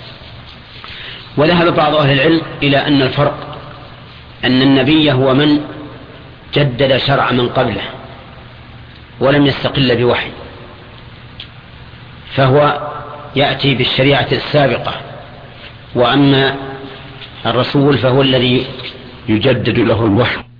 وذهب بعض أهل العلم إلى أن الفرق أن النبي هو من جدد شرع من قبله ولم يستقل بوحي، فهو يأتي بالشريعة السابقة، وأما الرسول فهو الذي يجدد له الوحي.